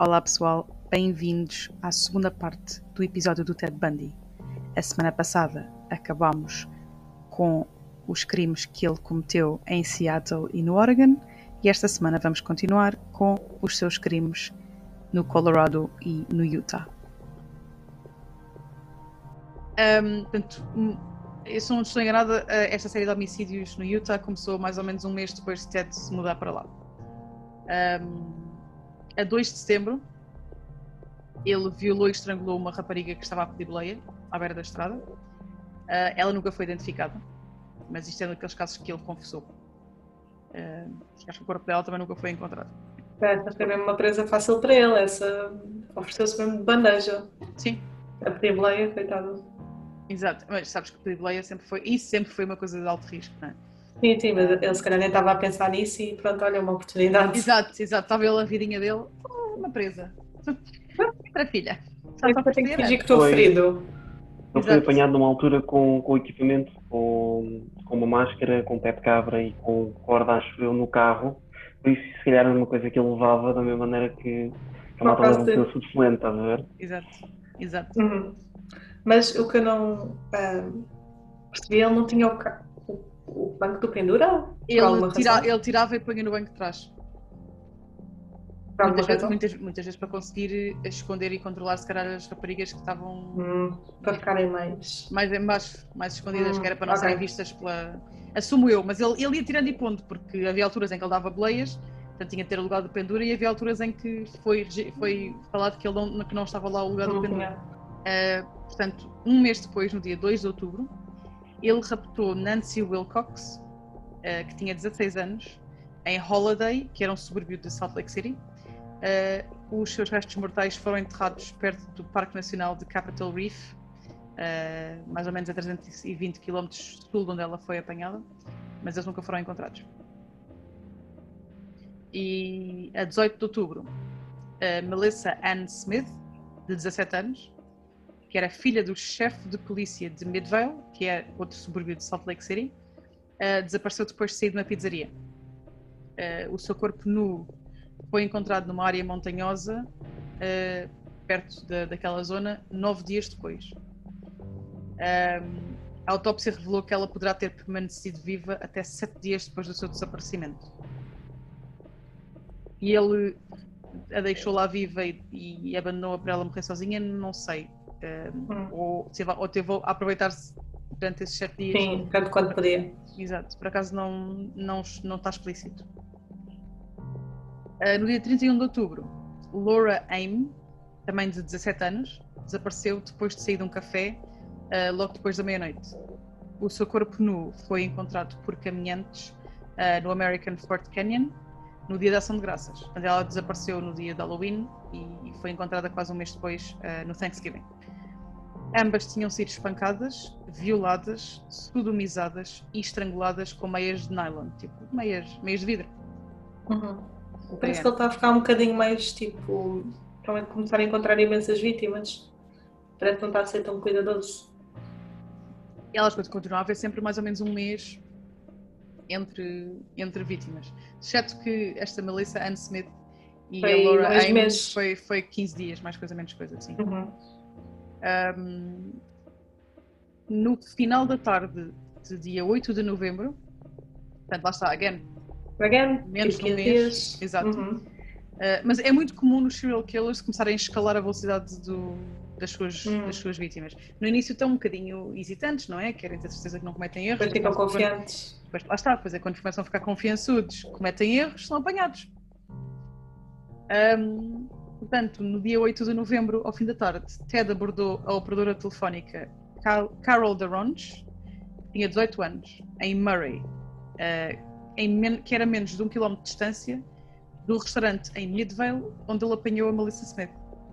Olá pessoal, bem-vindos à segunda parte do episódio do Ted Bundy. A semana passada acabámos com os crimes que ele cometeu em Seattle e no Oregon, e esta semana vamos continuar com os seus crimes no Colorado e no Utah. Portanto, eu não estou enganada, esta série de homicídios no Utah começou mais ou menos um mês depois de Ted se mudar para lá. A 2 de setembro, ele violou e estrangulou uma rapariga que estava a pedir boleia à beira da estrada. Ela nunca foi identificada, mas isto é um daqueles casos que ele confessou. Acho que o corpo dela também nunca foi encontrado. Essa foi mesmo uma presa fácil para ele, essa ofereceu-se mesmo de bandeja. Sim. A pedir boleia, coitado. Exato, mas sabes que pedir boleia sempre foi uma coisa de alto risco, não é? Sim, mas ele se calhar nem estava a pensar nisso e pronto, olha, uma oportunidade. Exato, estava ele a vidinha dele, uma presa. Para a filha. Eu tenho que fingir que estou ferido. Ele foi apanhado numa altura com equipamento, com uma máscara, com pé de cabra e com corda, acho eu, no carro. Por isso, se calhar, era uma coisa que ele levava da mesma maneira que a malta leva um pelo subsolente, estás a ver? Exato. Uhum. Mas o que eu não percebi, ele não tinha o banco do pendura? Ele tirava e punha no banco de trás. Muitas vezes para conseguir esconder e controlar, se calhar, as raparigas que estavam para ficarem mais embaixo, mais escondidas, que era para não serem vistas pela... Assumo eu, mas ele ia tirando e pondo, porque havia alturas em que ele dava boleias, portanto tinha que ter o lugar do pendura, e havia alturas em que foi falado que ele não estava lá o lugar do pendura. Portanto, um mês depois, no dia 2 de outubro, ele raptou Nancy Wilcox, que tinha 16 anos, em Holiday, que era um subúrbio de Salt Lake City. Os seus restos mortais foram enterrados perto do Parque Nacional de Capitol Reef, mais ou menos a 320 km sul de onde ela foi apanhada, mas eles nunca foram encontrados. E a 18 de outubro, Melissa Ann Smith, de 17 anos, que era filha do chefe de polícia de Midvale, que é outro subúrbio de Salt Lake City, desapareceu depois de sair de uma pizzaria. O seu corpo nu foi encontrado numa área montanhosa, perto daquela zona, 9 dias depois. A autópsia revelou que ela poderá ter permanecido viva até 7 dias depois do seu desaparecimento. E ele a deixou lá viva e abandonou-a para ela morrer sozinha, não sei. Ou teve a aproveitar-se durante esses 7 dias. Sim, tanto quanto podia. Exato, por acaso não está explícito. No dia 31 de outubro, Laura Aim, também de 17 anos, desapareceu depois de sair de um café, logo depois da meia-noite. O seu corpo nu foi encontrado por caminhantes no American Fort Canyon, no dia da Ação de Graças. Portanto, ela desapareceu no dia de Halloween e foi encontrada quase um mês depois, no Thanksgiving. Ambas tinham sido espancadas, violadas, sodomizadas e estranguladas com meias de nylon, tipo meias de vidro. Parece que ele está a ficar um bocadinho mais, também começar a encontrar imensas vítimas. Parece que não está a ser tão cuidadoso. E elas continuam a haver sempre mais ou menos um mês entre vítimas. Exceto que esta Melissa Ann Smith e a Laura Aim foi 15 dias, mais coisa, menos coisa, assim. No final da tarde de dia 8 de novembro, portanto, lá está, menos de um mês. Exato. Mas é muito comum nos serial killers começarem a escalar a velocidade das suas vítimas. No início estão um bocadinho hesitantes, não é? Querem ter certeza que não cometem erros. Depois ficam confiantes. Depois, lá está, depois é quando começam a ficar confiançudos, cometem erros, são apanhados. Portanto, no dia 8 de novembro, ao fim da tarde, Ted abordou a operadora telefónica Carol Daronch, que tinha 18 anos, em Murray, que era menos de 1 km de distância do restaurante em Midvale, onde ele apanhou a Melissa Smith.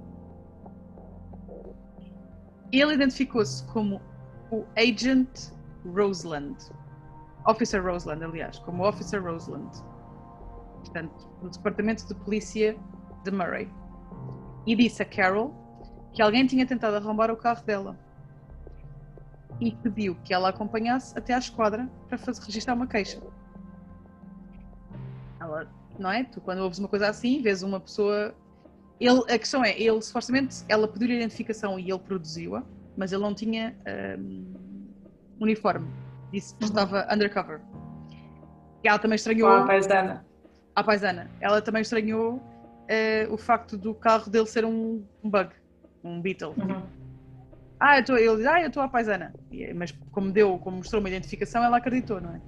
Ele identificou-se como o Agent Roseland, Officer Roseland, aliás, como Officer Roseland, portanto, do Departamento de Polícia de Murray, e disse a Carol que alguém tinha tentado arrombar o carro dela e pediu que ela a acompanhasse até à esquadra para registrar uma queixa. Ela, não é? Tu, quando ouves uma coisa assim, vês uma pessoa A questão é, ele supostamente, ela pediu-lhe a identificação e ele produziu-a, mas ele não tinha uniforme. Disse que estava undercover. E ela também estranhou... A paisana. A paisana. Ela também estranhou o facto do carro dele ser um bug, um Beetle. Ele diz, eu estou à paisana. Mas como mostrou uma identificação, ela acreditou, não é?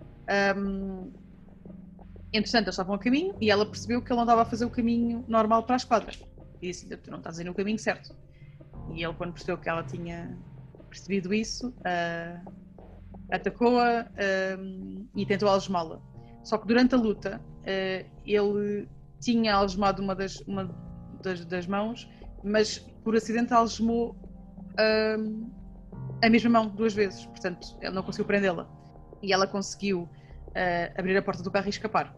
Entretanto, eles estavam a caminho e ela percebeu que ele não estava a fazer o caminho normal para a esquadra. E disse, tu não estás a ir no caminho certo. E ele, quando percebeu que ela tinha percebido isso, atacou-a e tentou algemá-la. Só que durante a luta, ele tinha algemado uma das mãos, mas por acidente algemou a mesma mão 2 vezes. Portanto, ele não conseguiu prendê-la. E ela conseguiu abrir a porta do carro e escapar.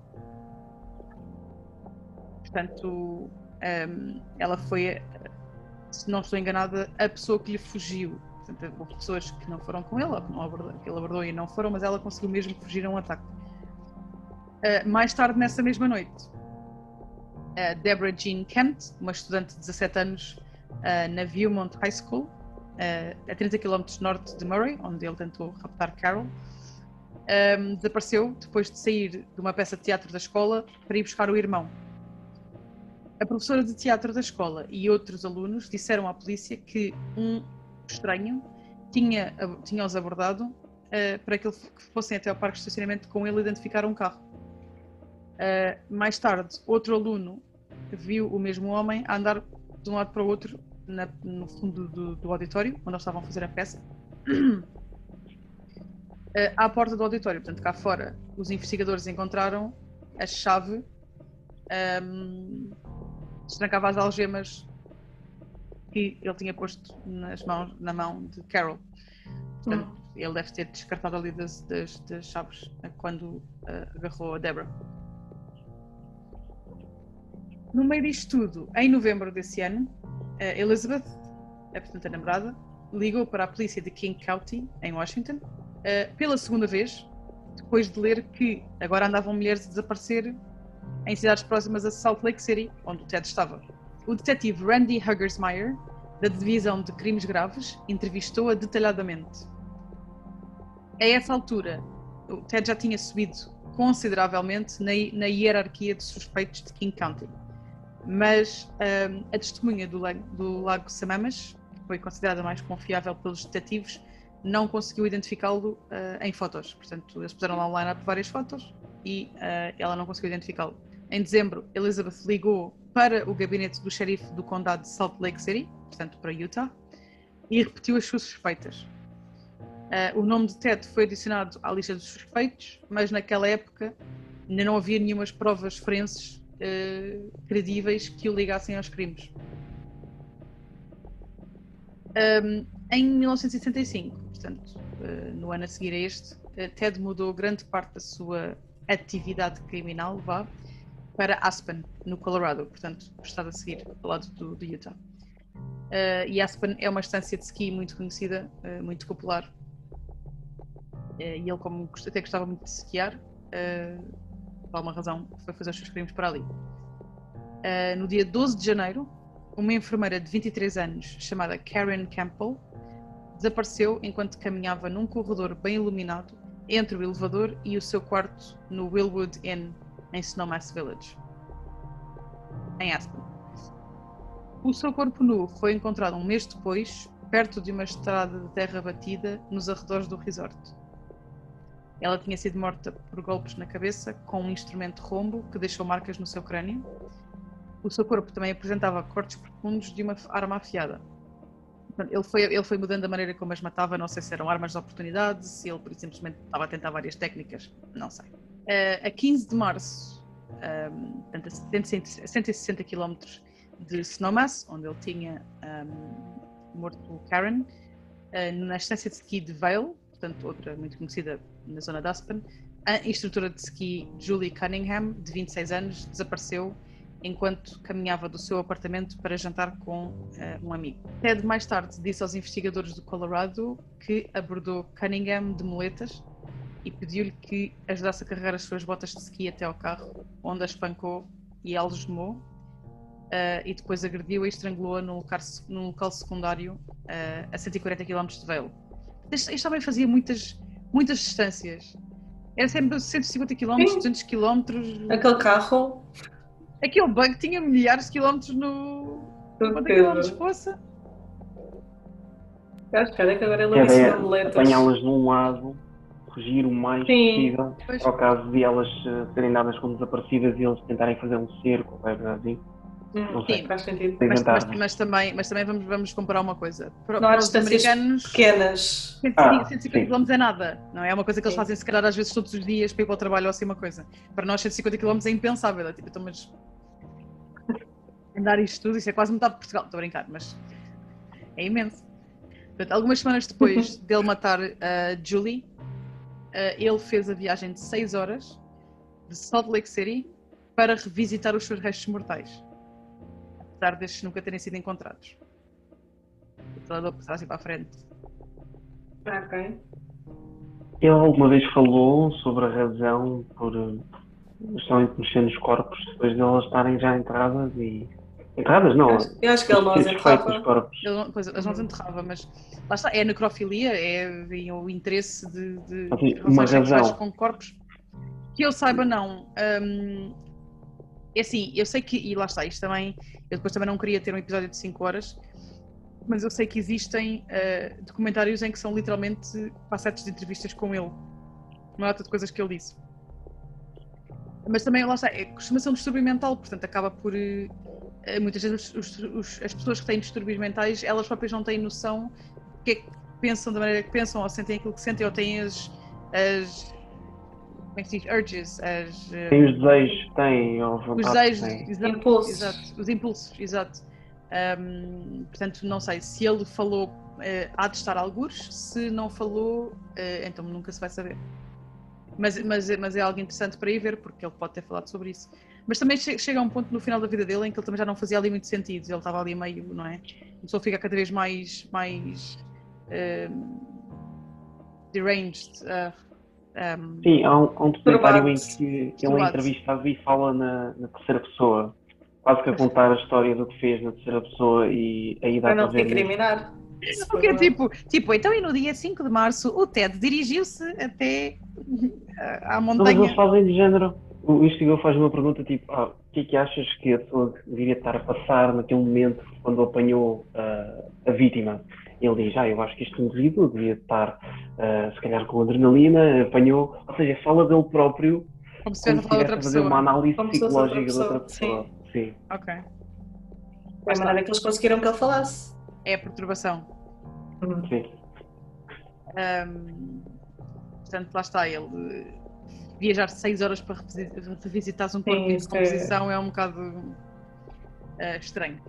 Portanto, ela foi, se não estou enganada, a pessoa que lhe fugiu. Portanto, houve pessoas que não foram com ele, que ele abordou e não foram, mas ela conseguiu mesmo fugir a um ataque. Mais tarde, nessa mesma noite, Deborah Jean Kent, uma estudante de 17 anos na Viewmont High School, a 30 km norte de Murray, onde ele tentou raptar Carol, desapareceu depois de sair de uma peça de teatro da escola para ir buscar o irmão. A professora de teatro da escola e outros alunos disseram à polícia que um estranho tinha-os abordado para que fossem até ao parque de estacionamento com ele identificar um carro. Mais tarde, outro aluno viu o mesmo homem a andar de um lado para o outro no fundo do auditório, onde eles estavam a fazer a peça. À porta do auditório, portanto cá fora, os investigadores encontraram a chave destrancava as algemas que ele tinha posto na mão de Carol. Portanto, ele deve ter descartado ali das chaves quando agarrou a Deborah. No meio disto tudo, em novembro desse ano, Elizabeth, portanto a namorada, ligou para a polícia de King County, em Washington, pela segunda vez, depois de ler que agora andavam mulheres a desaparecer em cidades próximas a Salt Lake City, onde o Ted estava. O detetive Randy Huggersmeyer, da Divisão de Crimes Graves, entrevistou-a detalhadamente. A essa altura, o Ted já tinha subido consideravelmente na hierarquia de suspeitos de King County. Mas a testemunha do Lago Samamas, que foi considerada mais confiável pelos detetives, não conseguiu identificá-lo em fotos. Portanto, eles puseram lá um line-up de várias fotos e ela não conseguiu identificá-lo. Em dezembro, Elizabeth ligou para o gabinete do xerife do condado de Salt Lake City, portanto para Utah, e repetiu as suas suspeitas. O nome de Ted foi adicionado à lista dos suspeitos, mas naquela época ainda não havia nenhumas provas forenses credíveis que o ligassem aos crimes. Em 1965, portanto, no ano a seguir a este, Ted mudou grande parte da sua atividade criminal para Aspen, no Colorado, portanto, o estado a seguir, ao lado do Utah. E Aspen é uma estância de ski muito conhecida, muito popular. E ele, como até gostava muito de esquiar, por alguma razão, foi fazer os seus crimes para ali. No dia 12 de janeiro, uma enfermeira de 23 anos, chamada Karen Campbell, desapareceu enquanto caminhava num corredor bem iluminado entre o elevador e o seu quarto no Willwood Inn, em Snowmass Village, em Aspen. O seu corpo nu foi encontrado um mês depois, perto de uma estrada de terra batida nos arredores do resort. Ela tinha sido morta por golpes na cabeça com um instrumento rombo que deixou marcas no seu crânio. O seu corpo também apresentava cortes profundos de uma arma afiada. Ele foi mudando a maneira como as matava, não sei se eram armas de oportunidade, se ele simplesmente estava a tentar várias técnicas, não sei. A 15 de março, a 160 km de Snowmass, onde ele tinha morto Karen, na estância de ski de Vail, portanto outra muito conhecida na zona de Aspen, a instrutora de ski Julie Cunningham, de 26 anos, desapareceu enquanto caminhava do seu apartamento para jantar com um amigo. Ted mais tarde disse aos investigadores do Colorado que abordou Cunningham de muletas e pediu-lhe que ajudasse a carregar as suas botas de ski até ao carro, onde a espancou e algemou, e depois agrediu-a e estrangulou-a num local secundário a 140 km de Vale. Este também fazia muitas distâncias. Era sempre 150 km, 200 km. Aquele carro. Aquele bug tinha milhares de quilómetros no. Quanto quilómetros poça? Acho que agora ele disse maletas. Apanhá-las de um lado, fugir o mais possível, para o caso de elas serem dadas como desaparecidas e eles tentarem fazer um cerco, ou coisa assim. Não sei. Sim, faz sentido. Mas também vamos comparar uma coisa. Não há distâncias pequenas. 150 km é nada, não é? É uma coisa que eles fazem se calhar às vezes todos os dias para ir para o trabalho ou assim uma coisa. Para nós 150 km é impensável, é tipo, então, mas andar isto tudo, isso é quase metade de Portugal, estou a brincar, mas é imenso. Portanto, algumas semanas depois dele matar a Julie, ele fez a viagem de 6 horas de Salt Lake City para revisitar os seus restos mortais, apesar destes nunca terem sido encontrados. Vou passar assim para a frente. Ok. Ele alguma vez falou sobre a razão por justamente mexer nos corpos depois de elas estarem já enterradas e... Enterradas não. Eu acho que ele não as enterrava. Eles não as enterrava, mas lá está, é a necrofilia, é o interesse de uma razão com corpos. Que eu saiba, não. É assim, eu sei que, e lá está, isto também, eu depois também não queria ter um episódio de 5 horas, mas eu sei que existem documentários em que são literalmente passetes de entrevistas com ele, uma data de coisas que ele disse. Mas também, lá está, costuma ser um distúrbio mental, portanto acaba por... muitas vezes as pessoas que têm distúrbios mentais, elas próprias não têm noção do que é que pensam, da maneira que pensam, ou sentem aquilo que sentem, ou têm as como é que se diz? Urges, tem os desejos, têm, ou vontade, os desejos, têm. Impulsos. Exato, os impulsos, exato. Portanto, não sei, se ele falou, há de estar algures, se não falou, então nunca se vai saber. Mas é algo interessante para ir ver, porque ele pode ter falado sobre isso. Mas também chega a um ponto no final da vida dele em que ele também já não fazia ali muito sentido, ele estava ali meio, não é? A pessoa fica cada vez mais deranged. Sim, há um documentário em que ele é entrevistado e fala na terceira pessoa, quase que a contar a história do que fez na terceira pessoa e aí dá para para não se ver. incriminar. Porque é tipo, então e no dia 5 de março o Ted dirigiu-se até à montanha. Não, mas eles fazem de género. O investigador faz uma pergunta tipo, o que é que achas que a pessoa deveria estar a passar naquele momento quando apanhou a vítima? Ele diz, eu acho que este indivíduo devia estar se calhar com adrenalina, apanhou, ou seja, fala dele próprio como se estivesse a fazer uma análise como psicológica de outra pessoa. Sim. Ok. É a maneira que eles conseguiram que ele falasse. É a perturbação. Sim. Portanto, lá está ele. Viajar 6 horas para revisitar um corpo em decomposição é um bocado estranho.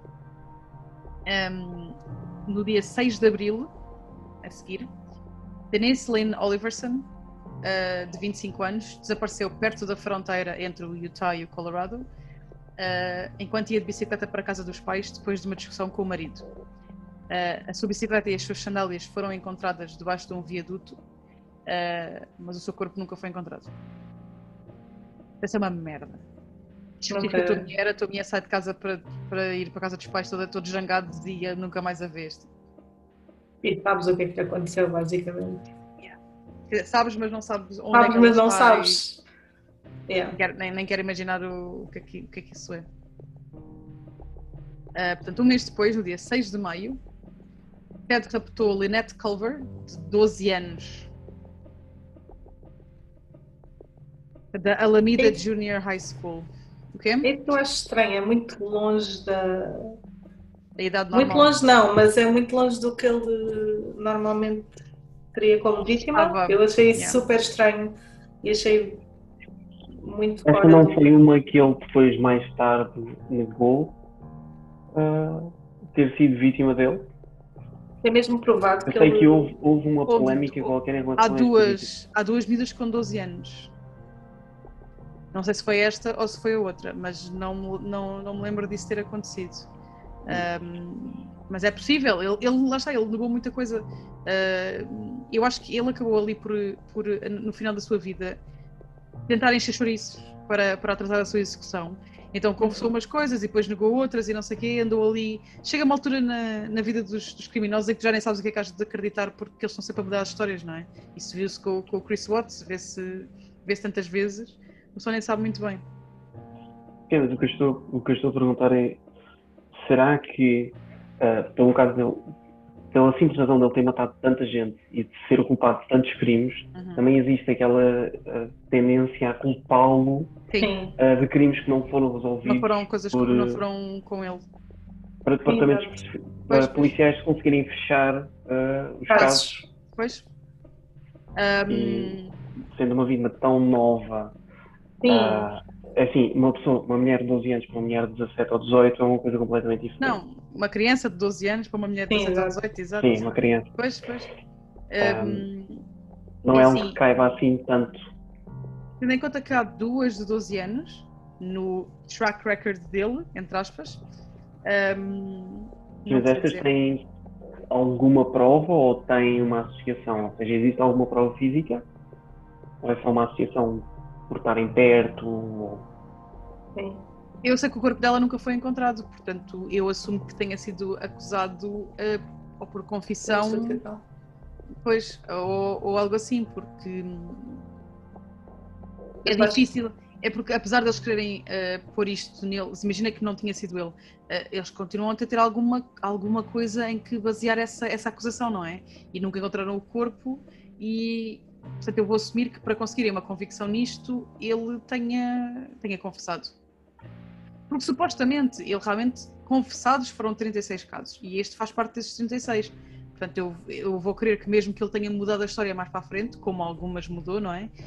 No dia 6 de abril, a seguir, Denise Lynn Oliverson, de 25 anos, desapareceu perto da fronteira entre o Utah e o Colorado, enquanto ia de bicicleta para a casa dos pais depois de uma discussão com o marido. A sua bicicleta e as suas sandálias foram encontradas debaixo de um viaduto, mas o seu corpo nunca foi encontrado. Essa é uma merda. A tua mulher sai de casa para ir para a casa dos pais todos jangados e nunca mais a vês. E sabes o que é que aconteceu, basicamente. Sabes, mas não sabes onde sabes, é que mas não está sabes. Nem quero imaginar o que é que isso é. Portanto, um mês depois, no dia 6 de maio, Ted raptou Lynette Culver, de 12 anos, da Alameda Junior High School. O quê? Isso eu acho estranho, é muito longe da idade normal. Muito longe não, mas é muito longe do que ele normalmente teria como vítima. Eu achei isso super estranho e achei muito fora. Esta não foi uma que ele depois mais tarde negou ter sido vítima dele? É mesmo provado que ele... Eu sei que houve uma polémica qualquer em relação há duas miúdas com 12 anos. Não sei se foi esta ou se foi a outra, mas não me lembro disso ter acontecido. Mas é possível, ele lá está, ele negou muita coisa. Eu acho que ele acabou ali por no final da sua vida, tentar encher chouriços para atrasar a sua execução. Então confessou umas coisas e depois negou outras e não sei o quê, andou ali. Chega uma altura na vida dos criminosos em que já nem sabes o que é que has de acreditar porque eles estão sempre a mudar as histórias, não é? Isso viu-se com o Chris Watts, vê-se tantas vezes, o pessoal nem sabe muito bem. Mas o que eu estou a perguntar é, será que, pelo caso dele, pela simples razão de ele ter matado tanta gente e de ser o culpado de tantos crimes, também existe aquela tendência a culpá-lo de crimes que não foram resolvidos. Não foram coisas que não foram com ele. Para departamentos policiais conseguirem fechar os casos. Pois. E, sendo uma vítima tão nova, assim, uma mulher de 12 anos para uma mulher de 17 ou 18 é uma coisa completamente diferente. Não, uma criança de 12 anos para uma mulher de 17 ou 18, exato. Sim, uma criança. Pois. Não é algo que caiba assim tanto. Tendo em conta que há 2 de 12 anos no track record dele, entre aspas. Mas estas têm alguma prova ou têm uma associação? Ou seja, existe alguma prova física? Ou é só uma associação por estarem perto? Sim. Eu sei que o corpo dela nunca foi encontrado, portanto eu assumo que tenha sido acusado ou por confissão, pois, ou algo assim, porque é difícil, é porque apesar de eles quererem pôr isto neles, imagina que não tinha sido ele, eles continuam a ter alguma coisa em que basear essa acusação, não é? E nunca encontraram o corpo e, portanto, eu vou assumir que para conseguirem uma convicção nisto, ele tenha confessado. Porque supostamente, ele realmente, confessados foram 36 casos e este faz parte desses 36. Portanto, eu vou crer que mesmo que ele tenha mudado a história mais para a frente, como algumas mudou, não é?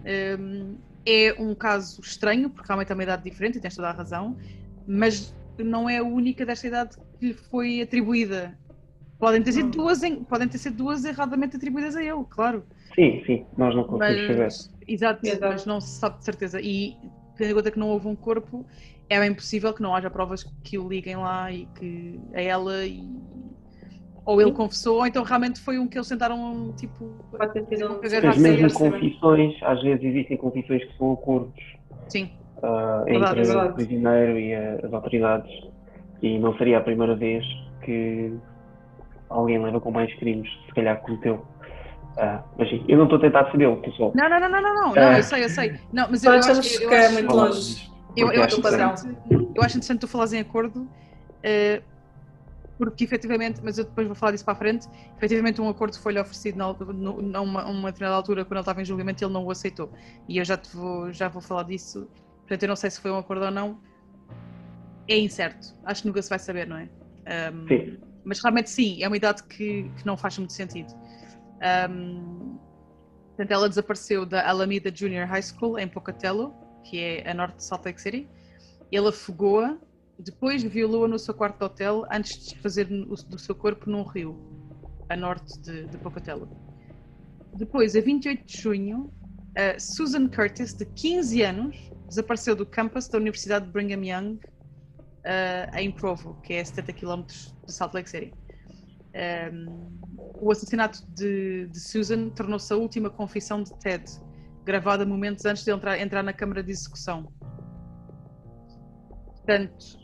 É um caso estranho, porque realmente é uma idade diferente e tens toda a razão, mas não é a única desta idade que lhe foi atribuída. Podem ter sido duas erradamente atribuídas a ele, claro. Sim, nós não conseguimos saber. Exato, mas não se sabe de certeza. E tendo em conta que não houve um corpo, é bem possível que não haja provas que o liguem lá e que a ela ou ele confessou, ou então realmente foi um que eles tentaram, tipo... Pode ter sido mas mesmo confissões, às vezes existem confissões que são acordos. Sim. Entre o prisioneiro e as autoridades. E não seria a primeira vez que alguém leva com mais crimes, se calhar cometeu. Mas sim, eu não estou a tentar defendê-lo, pessoal. Não, eu sei. Não, mas eu acho que é muito longe. Eu acho interessante tu falares em acordo, porque efetivamente, mas eu depois vou falar disso para a frente, efetivamente um acordo foi-lhe oferecido numa determinada altura quando ele estava em julgamento e ele não o aceitou. E eu já vou falar disso, portanto eu não sei se foi um acordo ou não. É incerto, acho que nunca se vai saber, não é? Sim. Mas realmente sim, é uma idade que não faz muito sentido. Portanto, ela desapareceu da Alameda Junior High School em Pocatello, que é a norte de Salt Lake City. Ele afogou-a, depois violou-a no seu quarto de hotel antes de desfazer do seu corpo num rio, a norte de Pocatello. Depois, a 28 de junho, Susan Curtis, de 15 anos, desapareceu do campus da Universidade de Brigham Young, em Provo, que é a 70 km de Salt Lake City. O assassinato de Susan tornou-se a última confissão de Ted, gravada momentos antes de ele entrar na câmara de execução. Portanto,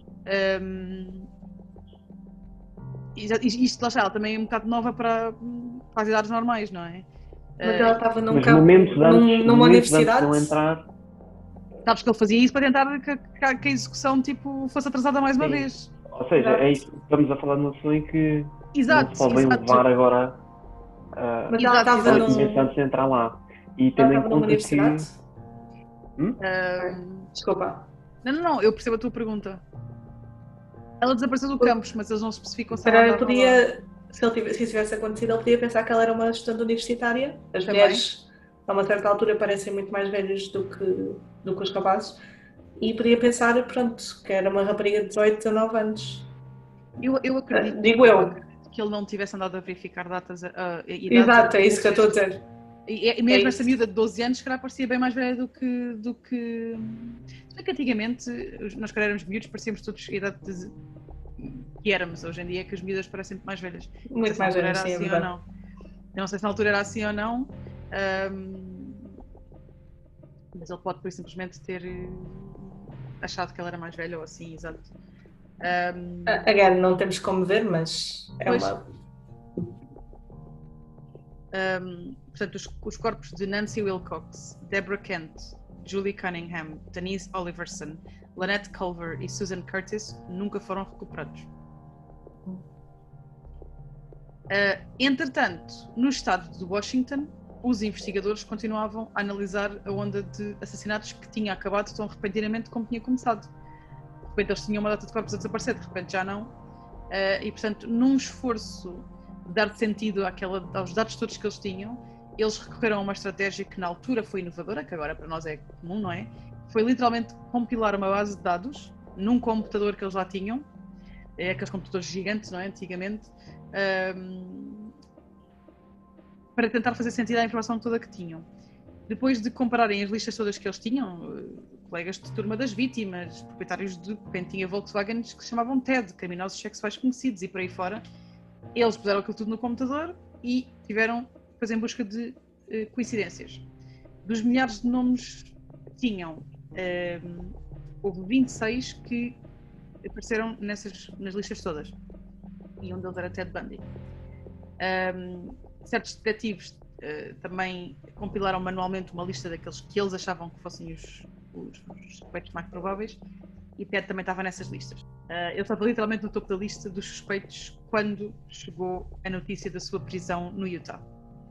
isto lá está, ela também é um bocado nova para as idades normais, não é? Mas ela estava numa universidade. Sabes que ele fazia isso para tentar que a execução fosse atrasada mais uma vez. Ou seja, é isso. Estamos a falar de uma pessoa em que não se podem levar agora mas ela estava antes de entrar lá. E tendo em conta que... Desculpa. Não, eu percebo a tua pergunta. Ela desapareceu do campus, mas eles não especificam se ela podia, se isso tivesse acontecido, ele podia pensar que ela era uma estudante universitária. As mulheres, a uma certa altura, parecem muito mais velhas do que os rapazes. E podia pensar, pronto, que era uma rapariga de 18, 19 anos. Eu acredito. Digo eu. Que ele não tivesse andado a verificar datas. Exato, é isso que eu estou a dizer. E mesmo essa miúda de 12 anos, que parecia bem mais velha do que... Só que antigamente, nós que éramos miúdos, parecíamos todos a idade que éramos. Hoje em dia, que as miúdas parecem muito mais velhas. Muito mais velhas, sim, assim ou não. Eu não sei se na altura era assim ou não, mas ele pode, por simplesmente, ter achado que ela era mais velha ou assim, exato. Again, não temos como ver, mas é Pois. uma... Portanto, os corpos de Nancy Wilcox, Deborah Kent, Julie Cunningham, Denise Oliverson, Lynette Culver e Susan Curtis nunca foram recuperados. Entretanto, no estado de Washington, os investigadores continuavam a analisar a onda de assassinatos que tinha acabado tão repentinamente como tinha começado. De repente eles tinham uma data de corpos a desaparecer, de repente já não. E portanto, num esforço de dar sentido aos dados todos que eles tinham, eles recorreram a uma estratégia que na altura foi inovadora, que agora para nós é comum, não é? Foi literalmente compilar uma base de dados num computador que eles já tinham, aqueles computadores gigantes, não é? Antigamente, para tentar fazer sentido à informação toda que tinham. Depois de compararem as listas todas que eles tinham, colegas de turma das vítimas, proprietários de quem tinha Volkswagens que se chamavam TED, criminosos sexuais conhecidos e por aí fora, eles puseram aquilo tudo no computador e tiveram depois em busca de coincidências. Dos milhares de nomes que tinham, houve 26 que apareceram nas listas todas. E um deles era Ted Bundy. Certos detetives também compilaram manualmente uma lista daqueles que eles achavam que fossem os suspeitos mais prováveis, e Ted também estava nessas listas. Ele estava literalmente no topo da lista dos suspeitos quando chegou a notícia da sua prisão no Utah.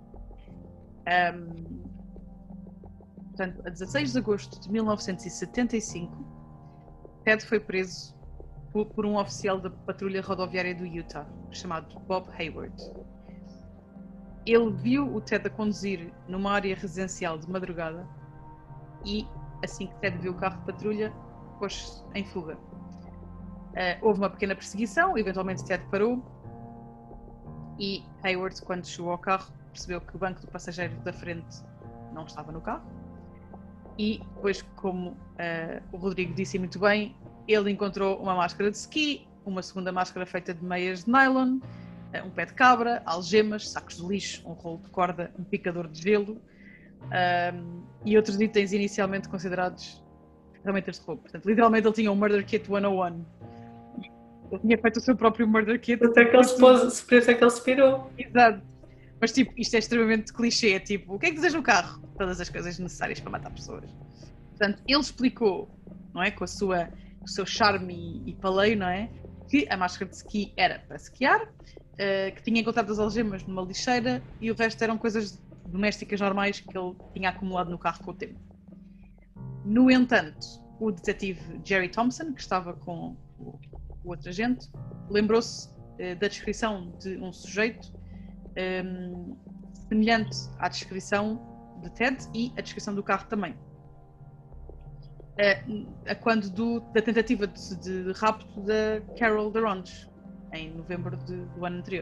Portanto, a 16 de agosto de 1975, Ted foi preso por um oficial da patrulha rodoviária do Utah, chamado Bob Hayward. Ele viu o Ted a conduzir numa área residencial de madrugada e, assim que Ted viu o carro de patrulha, pôs-se em fuga. Houve uma pequena perseguição, eventualmente Ted parou e Hayward, quando chegou ao carro, percebeu que o banco do passageiro da frente não estava no carro e depois, como o Rodrigo disse muito bem, ele encontrou uma máscara de ski, uma segunda máscara feita de meias de nylon, um pé de cabra, algemas, sacos de lixo, um rolo de corda, um picador de gelo e outros itens inicialmente considerados ferramentas de roubo. Portanto, literalmente ele tinha um Murder Kit 101. Ele tinha feito o seu próprio Murder Kit. Por isso é que ele se pirou. Exato. Mas tipo, isto é extremamente clichê, é tipo, o que é que dizes no carro? Todas as coisas necessárias para matar pessoas. Portanto, ele explicou, não é, com o seu charme e paleio, não é, que a máscara de ski era para esquiar, que tinha encontrado as algemas numa lixeira e o resto eram coisas domésticas normais que ele tinha acumulado no carro com o tempo. No entanto, o detetive Jerry Thompson, que estava com o outro agente, lembrou-se da descrição de um sujeito semelhante à descrição de Ted e a descrição do carro também. Quando da tentativa de rapto da Carol Durant, em novembro do ano anterior.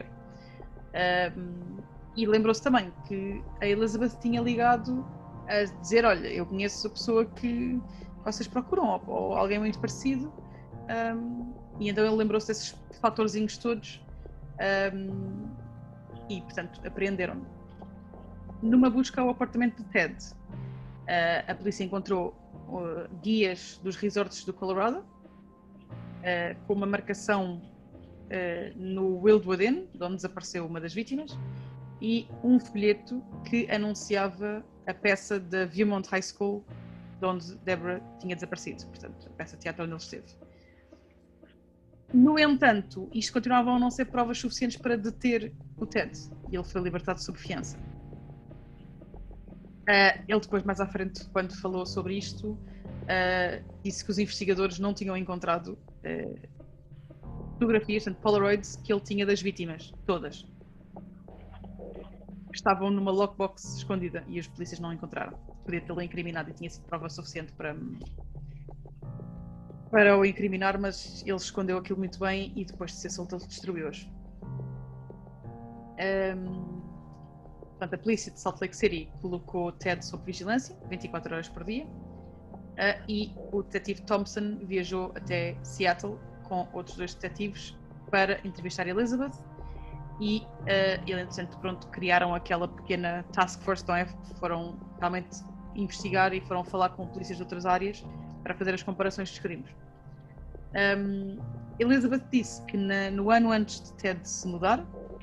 E lembrou-se também que a Elizabeth tinha ligado a dizer, olha, eu conheço a pessoa que vocês procuram, ou alguém muito parecido, e então ele lembrou-se desses fatorzinhos todos e, portanto, apreenderam-no. Numa busca ao apartamento de Ted, a polícia encontrou guias dos resorts do Colorado, com uma marcação no Wildwood Inn, de onde desapareceu uma das vítimas, e um folheto que anunciava a peça da Viewmont High School, de onde Deborah tinha desaparecido, portanto, a peça de teatro onde ele esteve. No entanto, isto continuavam a não ser provas suficientes para deter o Ted, e ele foi libertado sob fiança. Ele depois, mais à frente, quando falou sobre isto, disse que os investigadores não tinham encontrado fotografias, portanto, Polaroids, que ele tinha das vítimas, todas. Estavam numa lockbox escondida e os polícias não encontraram. Podia tê-lo incriminado e tinha sido prova suficiente para o incriminar, mas ele escondeu aquilo muito bem e depois de ser solto ele destruiu-os. Portanto, a polícia de Salt Lake City colocou Ted sob vigilância 24 horas por dia e o detetive Thompson viajou até Seattle com outros 2 detetives para entrevistar Elizabeth e ele, entretanto, pronto, criaram aquela pequena task force, então foram realmente investigar e foram falar com polícias de outras áreas para fazer as comparações dos crimes. Elizabeth disse que no ano antes de Ted se mudar,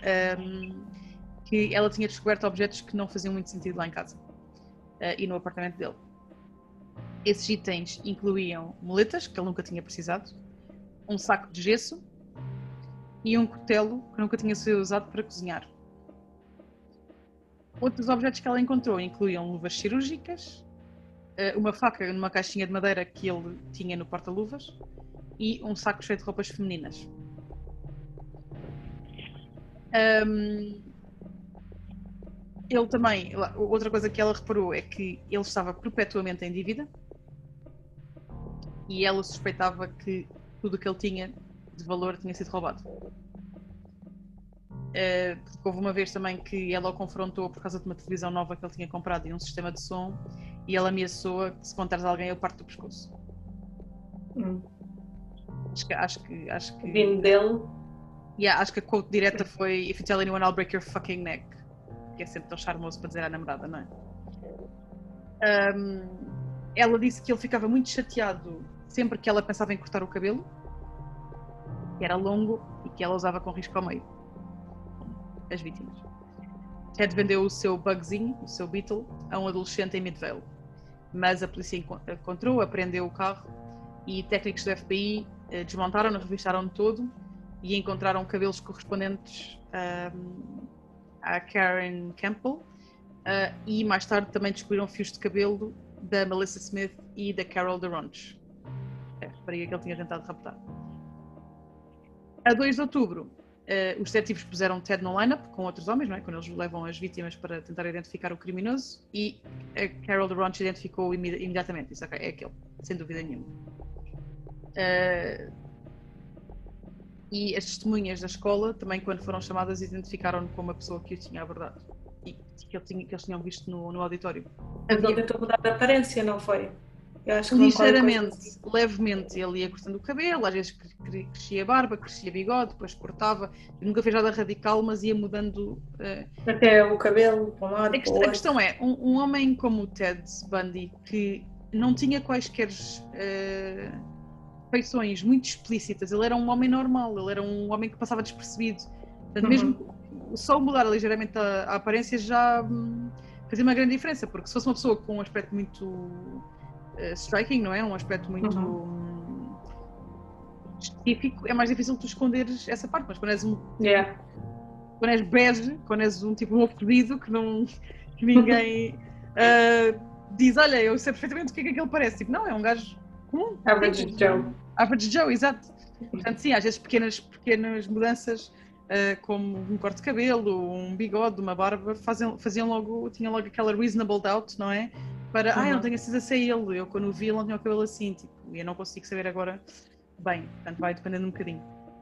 que ela tinha descoberto objetos que não faziam muito sentido lá em casa e no apartamento dele. Esses itens incluíam moletas, que ele nunca tinha precisado, um saco de gesso e um cutelo que nunca tinha sido usado para cozinhar. Outros objetos que ela encontrou incluíam luvas cirúrgicas, uma faca numa caixinha de madeira que ele tinha no porta-luvas e um saco cheio de roupas femininas. Ele também, outra coisa que ela reparou é que ele estava perpetuamente em dívida e ela suspeitava que tudo o que ele tinha de valor tinha sido roubado. Porque houve uma vez também que ela o confrontou por causa de uma televisão nova que ele tinha comprado e um sistema de som, e ela ameaçou que se contares a alguém eu parto do pescoço. Acho que Vindo dele. Acho que a quote direta foi If you tell anyone I'll break your fucking neck, que é sempre tão charmoso para dizer à namorada, não é? Ela disse que ele ficava muito chateado sempre que ela pensava em cortar o cabelo, que era longo e que ela usava com risco ao meio. As vítimas. Ted vendeu o seu bugzinho, o seu Beetle, a um adolescente em Midvale, mas a polícia encontrou, apreendeu o carro e técnicos do FBI desmontaram-no, revistaram-no todo e encontraram cabelos correspondentes à Karen Campbell e mais tarde também descobriram fios de cabelo da Melissa Smith e da Carol DeRonch. Reparei que ele tinha tentado raptar. A 2 de outubro, os detetives puseram Ted no line-up com outros homens, não é? Quando eles levam as vítimas para tentar identificar o criminoso, e a Carol DeRonch identificou imediatamente. Isso é aquele, sem dúvida nenhuma. E as testemunhas da escola também, quando foram chamadas, identificaram-no como a pessoa que o tinha abordado e que eles tinham visto no auditório. Mas ele tentou mudar de aparência, não foi? Eu acho que ligeiramente, levemente, ele ia cortando o cabelo, às vezes crescia a barba, crescia bigode, depois cortava. Nunca fez nada radical, mas ia mudando. Até o cabelo, para um lado, para o outro. A questão é, um homem como o Ted Bundy, que não tinha quaisquer feições muito explícitas, ele era um homem normal, ele era um homem que passava despercebido. Portanto, mesmo só mudar ligeiramente a aparência já fazia uma grande diferença, porque se fosse uma pessoa com um aspecto muito striking, não é? Um aspecto muito específico, é mais difícil tu esconderes essa parte, mas quando és quando és bege, quando és um tipo um ovo perdido que ninguém diz, olha, eu sei perfeitamente o que é que ele parece, tipo, não, é um gajo comum. Average Joe. Average Joe, exato. Portanto, sim, às vezes pequenas mudanças, como um corte de cabelo, um bigode, uma barba, tinham logo aquela reasonable doubt, não é? Para, eu não tenho a certeza se é ele, eu quando o vi ele não tinha o cabelo assim, tipo, e eu não consigo saber agora bem, portanto vai dependendo um bocadinho.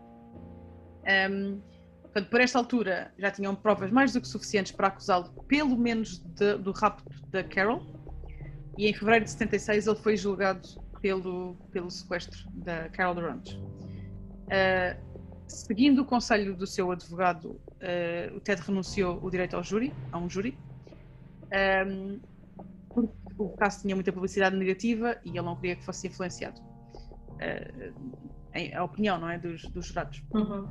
Portanto, por esta altura já tinham provas mais do que suficientes para acusá-lo pelo menos do rapto da Carol, e em fevereiro de 76 ele foi julgado pelo sequestro da Carol DeRonch. Seguindo o conselho do seu advogado, o Ted renunciou o direito a um júri, porque o caso tinha muita publicidade negativa e ele não queria que fosse influenciado. A opinião, não é, dos jurados.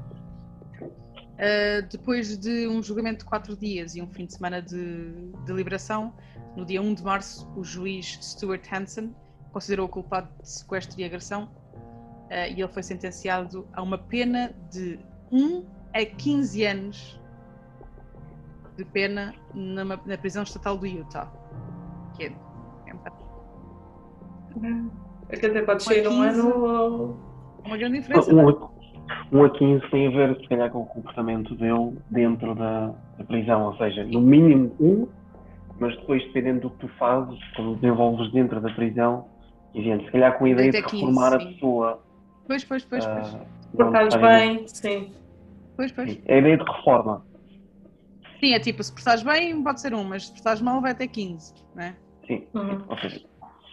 Depois de um julgamento de 4 dias e um fim de semana de deliberação, no dia 1 de março, o juiz Stuart Hansen considerou-o culpado de sequestro e agressão e ele foi sentenciado a uma pena de 1 a 15 anos de pena na prisão estatal do Utah. Que é um bocado... Quer dizer, pode ser um ano ou... Uma grande diferença. 1 a 15 tem a ver, se calhar, com o comportamento dele dentro da prisão, ou seja, no mínimo 1, mas depois, dependendo do que tu fazes, quando desenvolves dentro da prisão, se calhar com a ideia de reformar a pessoa. Pois. Portares bem, sim. Pois. É a ideia de reforma. Sim, é tipo, se portares bem pode ser 1, mas se portares mal vai até 15, não é? Sim, ou seja...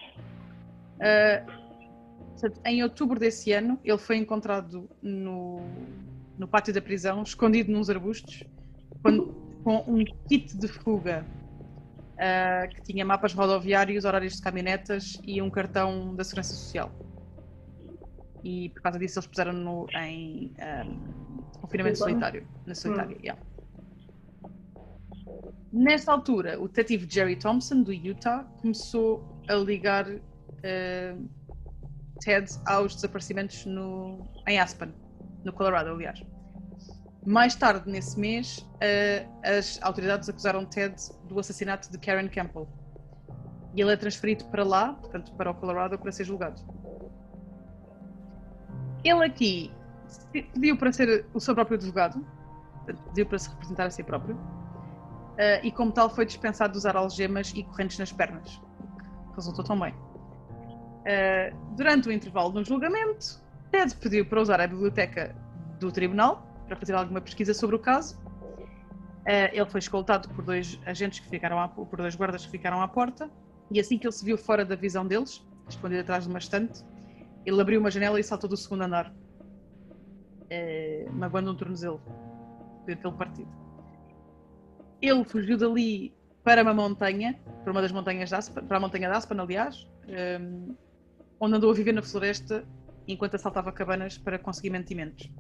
Em outubro desse ano, ele foi encontrado no pátio da prisão, escondido nos arbustos, com um kit de fuga que tinha mapas rodoviários, horários de caminhonetas e um cartão da Segurança Social. E por causa disso eles puseram-no em confinamento solitário. Yeah. Nesta altura, o detetive Jerry Thompson, do Utah, começou a ligar Ted aos desaparecimentos em Aspen, no Colorado, aliás. Mais tarde, nesse mês, as autoridades acusaram Ted do assassinato de Karen Campbell. E ele é transferido para lá, portanto, para o Colorado, para ser julgado. Ele aqui pediu para ser o seu próprio advogado, pediu para se representar a si próprio, e como tal foi dispensado de usar algemas e correntes nas pernas, que resultou tão bem. Durante o intervalo no julgamento, Ted pediu para usar a biblioteca do tribunal para fazer alguma pesquisa sobre o caso. Ele foi escoltado por dois guardas que ficaram à porta, e assim que ele se viu fora da visão deles, escondido atrás de uma estante, ele abriu uma janela e saltou do segundo andar, magoando um tornozelo, podia tê-lo partido. Ele fugiu dali para uma montanha, para uma das montanhas de Aspen, para a montanha de Aspen, aliás, onde andou a viver na floresta enquanto assaltava cabanas para conseguir mantimentos.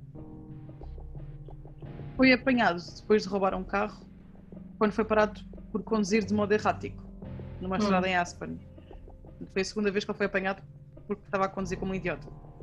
Foi apanhado depois de roubar um carro, quando foi parado por conduzir de modo errático, numa estrada em Aspen. Foi a segunda vez que ele foi apanhado porque estava a conduzir como um idiota.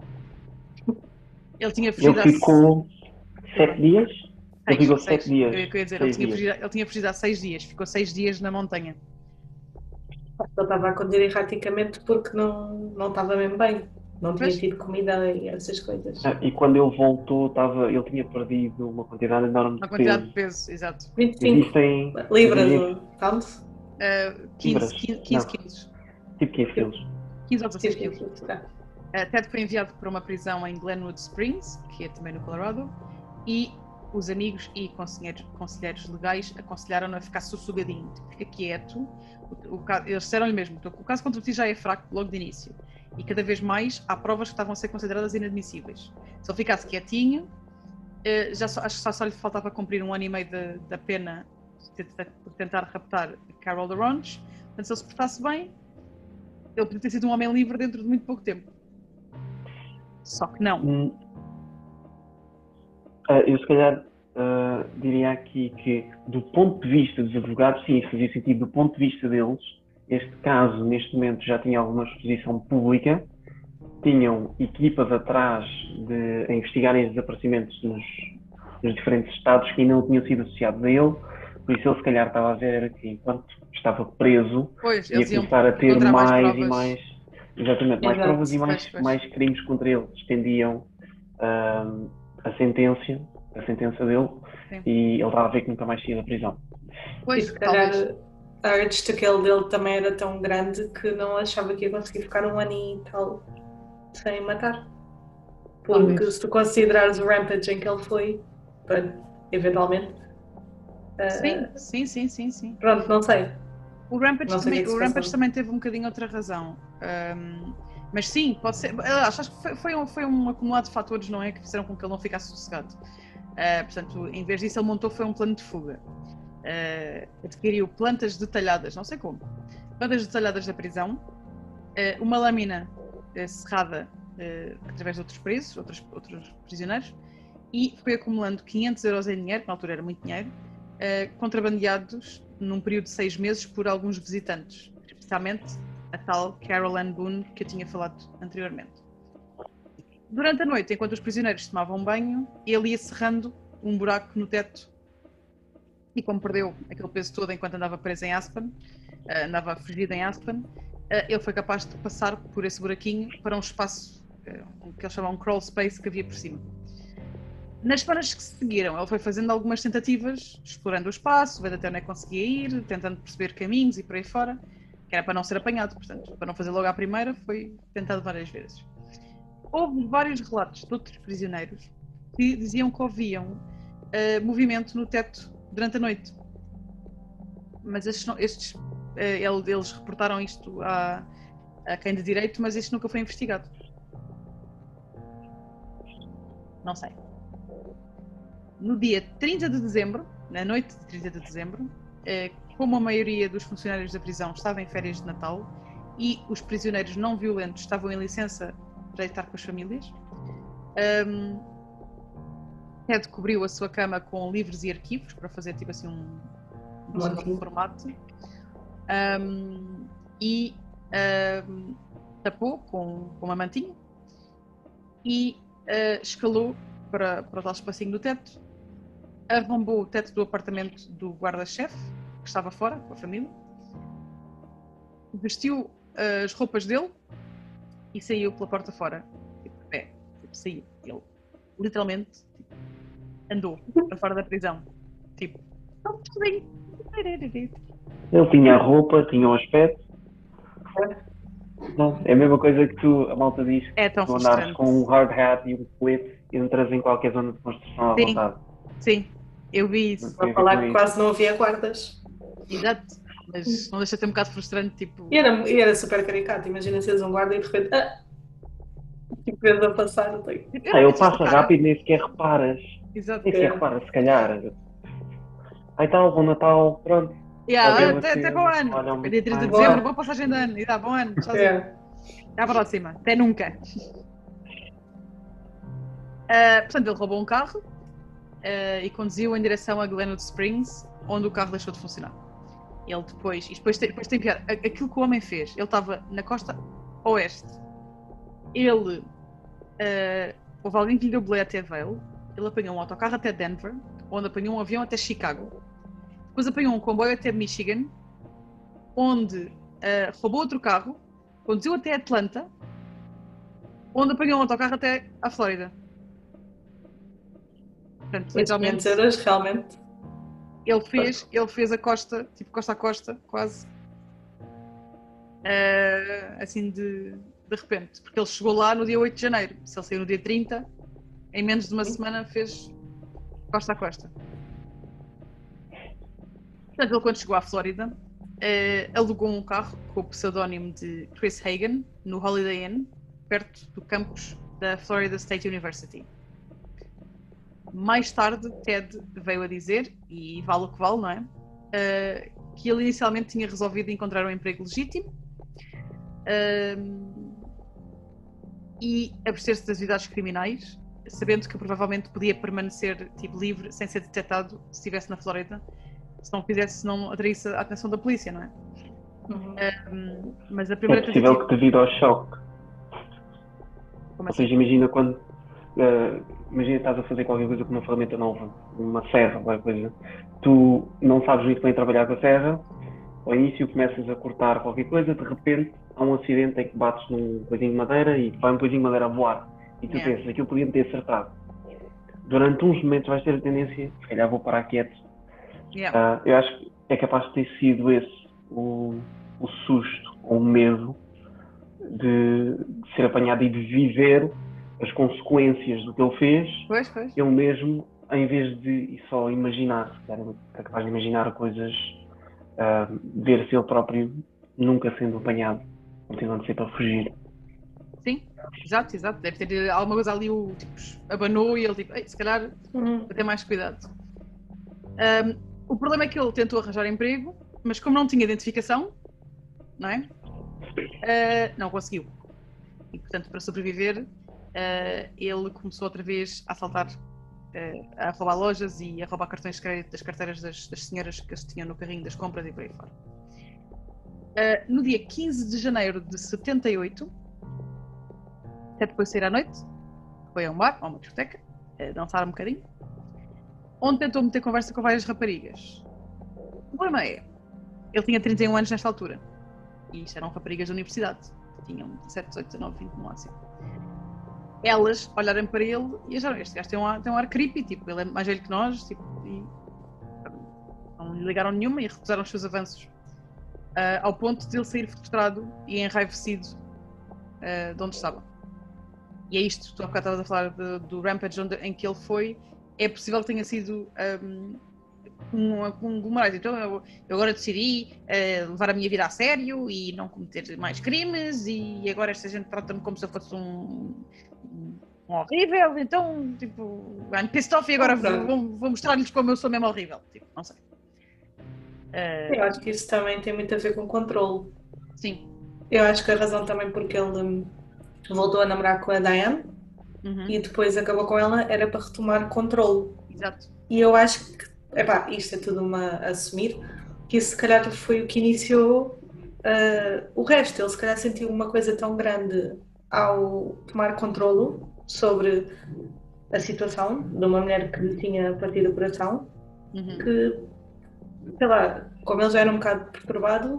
Ele tinha fugido Ele ficou 7 dias? Ele ficou 7 dias. Eu ia dizer, ele tinha fugido há 6 dias, ficou 6 dias na montanha. Ele estava a conduzir erraticamente porque não estava mesmo bem. Não tinha tido comida e essas coisas. E quando ele voltou, ele tinha perdido uma quantidade enorme de peso. Uma quantidade de peso, exato. 25 libras, pounds? 15 quilos. Tipo 15 quilos. 15 ou 16 quilos. Ted foi enviado para uma prisão em Glenwood Springs, que é também no Colorado, e os amigos e conselheiros legais aconselharam-no a ficar sossegadinho, fica quieto. Eles disseram-lhe mesmo, o caso contra ti já é fraco logo de início, e cada vez mais há provas que estavam a ser consideradas inadmissíveis. Se ele ficasse quietinho, acho que só lhe faltava cumprir 1 ano e meio da pena por tentar raptar Carol Laronge. Portanto, se ele se portasse bem, ele podia ter sido um homem livre dentro de muito pouco tempo. Só que não. Eu se calhar diria aqui que, do ponto de vista dos advogados, sim, isso fazia sentido. Do ponto de vista deles, este caso, neste momento, já tinha alguma exposição pública, tinham equipas atrás a investigarem os desaparecimentos nos diferentes estados que ainda não tinham sido associados a ele, por isso ele se calhar estava a ver que enquanto estava preso, ia começar a ter mais e mais, exatamente, mais provas e mais crimes contra ele, estendiam a sentença dele. Sim. E ele estava a ver que nunca mais saía da prisão. E se calhar a urge dele também era tão grande que não achava que ia conseguir ficar 1 ano e tal sem matar. Porque se tu considerares o rampage em que ele foi, eventualmente. Sim. Pronto, não sei. O Rampage também teve um bocadinho outra razão. Mas sim, pode ser. Acho que foi um acumulado de fatores, não é? Que fizeram com que ele não ficasse sossegado. Portanto, em vez disso, ele montou um plano de fuga. Adquiriu plantas detalhadas, não sei como, plantas detalhadas da prisão, uma lâmina serrada através de outros presos, outros prisioneiros, e foi acumulando 500 euros em dinheiro, que na altura era muito dinheiro, contrabandeados num período de 6 meses por alguns visitantes, especialmente a tal Carol Ann Boone que eu tinha falado anteriormente. Durante a noite, enquanto os prisioneiros tomavam banho, ele ia serrando um buraco no teto e, como perdeu aquele peso todo enquanto andava preso em Aspen, andava fugido em Aspen, ele foi capaz de passar por esse buraquinho para um espaço que eles chamam crawl space que havia por cima. Nas semanas que se seguiram, ele foi fazendo algumas tentativas, explorando o espaço, vendo até onde é que conseguia ir, tentando perceber caminhos e por aí fora, que era para não ser apanhado, portanto, para não fazer logo à primeira, foi tentado várias vezes. Houve vários relatos de outros prisioneiros que diziam que ouviam movimento no teto durante a noite. Mas eles reportaram isto a quem de direito, mas isto nunca foi investigado. Não sei. No dia 30 de dezembro, na noite de 30 de dezembro, como a maioria dos funcionários da prisão estava em férias de Natal e os prisioneiros não violentos estavam em licença para estar com as famílias, Ted cobriu a sua cama com livros e arquivos para fazer tipo assim um formato e tapou com uma mantinha e escalou para o tal espacinho do teto, arrombou o teto do apartamento do guarda-chefe que estava fora com a família, vestiu as roupas dele e saiu pela porta fora. Saiu. Ele literalmente andou para fora da prisão. Tipo, ele tinha a roupa, tinha o aspecto. Não, é a mesma coisa que a malta diz que tu andares com um hard hat e um colete e entras em qualquer zona de construção à vontade. Sim, eu vi isso. Vou falar que quase não havia guardas. Exato, mas não deixa de ser um bocado frustrante, tipo... E era super caricato, imagina seres um guarda e de repente... tipo, vês a passar, ele passa rápido, nem sequer reparas. Exato. Nem sequer reparas, se calhar. Aí tal, bom Natal, pronto. Até bom ano. Dia 3 de dezembro, boa passagem de ano. E dá bom ano. Até à próxima. Até nunca. Portanto, ele roubou um carro e conduziu em direção a Glenwood Springs, onde o carro deixou de funcionar. Ele depois tem pior. Aquilo que o homem fez, ele estava na costa oeste. Houve alguém que lhe deu boleia até Vail. Ele apanhou um autocarro até Denver, onde apanhou um avião até Chicago. Depois apanhou um comboio até Michigan, onde roubou outro carro, conduziu até Atlanta, onde apanhou um autocarro até a Flórida. Portanto, literalmente, 500 euros, realmente. Ele fez a costa, tipo costa a costa, quase. Assim de repente. Porque ele chegou lá no dia 8 de janeiro. Se ele saiu no dia 30, em menos de uma semana fez costa a costa. Portanto, ele quando chegou à Flórida, alugou um carro com o pseudónimo de Chris Hagan no Holiday Inn, perto do campus da Florida State University. Mais tarde, Ted veio a dizer, e vale o que vale, não é? Que ele inicialmente tinha resolvido encontrar um emprego legítimo e abster-se das atividades criminais, sabendo que provavelmente podia permanecer tipo, livre sem ser detectado se estivesse na Flórida, se não atraísse a atenção da polícia, não é? Mas a primeira possível que devido ao choque. Como Ou seja, imagina quando imagina estás a fazer qualquer coisa com uma ferramenta nova, uma serra, qualquer coisa, tu não sabes muito bem trabalhar com a serra, ao início começas a cortar qualquer coisa, de repente há um acidente em que bates num coisinho de madeira e vai um coisinho de madeira a voar e tu pensas, aquilo podia-me ter acertado. Durante uns momentos vais ter a tendência, se calhar vou parar quieto. Eu acho que é capaz de ter sido esse o susto ou o medo de ser apanhado e de viver as consequências do que ele fez. Pois. Ele mesmo, em vez de só imaginar, é capaz de imaginar coisas, ver-se ele próprio nunca sendo apanhado, continuando sempre a fugir. Sim, exato. Deve ter alguma coisa ali, abanou e ele tipo, se calhar vou ter mais cuidado. O problema é que ele tentou arranjar emprego, mas como não tinha identificação, não é? Não conseguiu. E portanto, para sobreviver, ele começou outra vez a assaltar, a roubar lojas e a roubar cartões de crédito das carteiras das senhoras que se tinham no carrinho das compras e por aí fora. No dia 15 de janeiro de 78, até depois de sair à noite, foi a um bar, a uma discoteca, dançar um bocadinho, onde tentou meter conversa com várias raparigas. O problema é, ele tinha 31 anos nesta altura, e isto eram raparigas da universidade, que tinham 17, 18, 19, 20 no máximo. Elas olharam para ele e acharam, este gajo tem um ar creepy, tipo, ele é mais velho que nós, tipo, e não lhe ligaram nenhuma e recusaram os seus avanços, ao ponto de ele sair frustrado e enraivecido de onde estava. E é isto, tu há bocado estavas a falar do Rampage em que ele foi, é possível que tenha sido um conglomerado. Então eu agora decidi levar a minha vida a sério e não cometer mais crimes e agora esta gente trata-me como se eu fosse um horrível, então tipo, I'm pissed off e agora vou mostrar-lhes como eu sou mesmo horrível, tipo, não sei. Eu acho que isso também tem muito a ver com controle. Sim. Eu acho que a razão também porque ele voltou a namorar com a Diane e depois acabou com ela era para retomar controle. Exato. E eu acho que, isto é tudo a assumir, que isso se calhar foi o que iniciou o resto. Ele se calhar sentiu uma coisa tão grande ao tomar controlo sobre a situação de uma mulher que lhe tinha partido o coração, que, sei lá, como ele já era um bocado perturbado,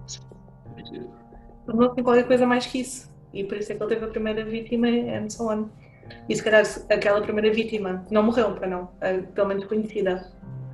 tornou-se qualquer coisa mais que isso. E por isso é que ele teve a primeira vítima and so on. E se calhar aquela primeira vítima não morreu, para não, pelo menos conhecida.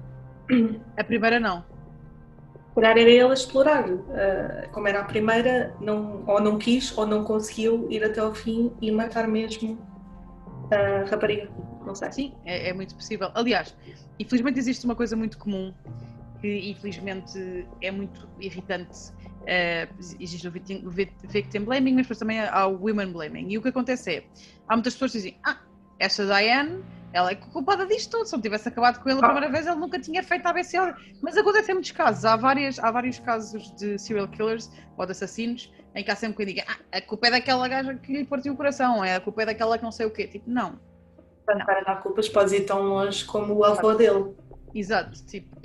A primeira não. Se calhar era ele a explorar. Como era a primeira, ou não quis ou não conseguiu ir até ao fim e matar mesmo a rapariga. Não sei. Sim, é muito possível. Aliás, infelizmente existe uma coisa muito comum que infelizmente é muito irritante. Existe o victim blaming, mas depois também há o women blaming. E o que acontece é, há muitas pessoas que dizem, esta Diane, ela é culpada disto tudo, se não tivesse acabado com ele a primeira vez, ele nunca tinha feito a ABCL. Mas acontece em muitos casos, há vários casos de serial killers ou de assassinos em que há sempre quem diga, a culpa é daquela gaja que lhe partiu o coração, a culpa é daquela que não sei o quê. Tipo, não. Para dar culpas pode ir tão longe como o avô dele. Exato.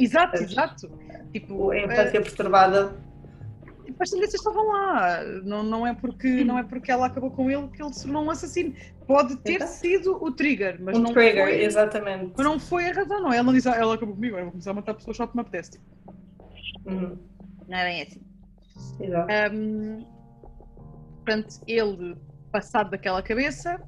Tipo, a infância perturbada. As tendências estavam lá, não é porque ela acabou com ele que ele se tornou um assassino. Pode ter sido o trigger, mas não trigger, foi, exatamente. Mas não foi a razão, não. Ela não diz, ela acabou comigo, eu vou começar a matar pessoas só que me apetece. Não é bem assim. Exato. Portanto, ele, passado daquela cabeça,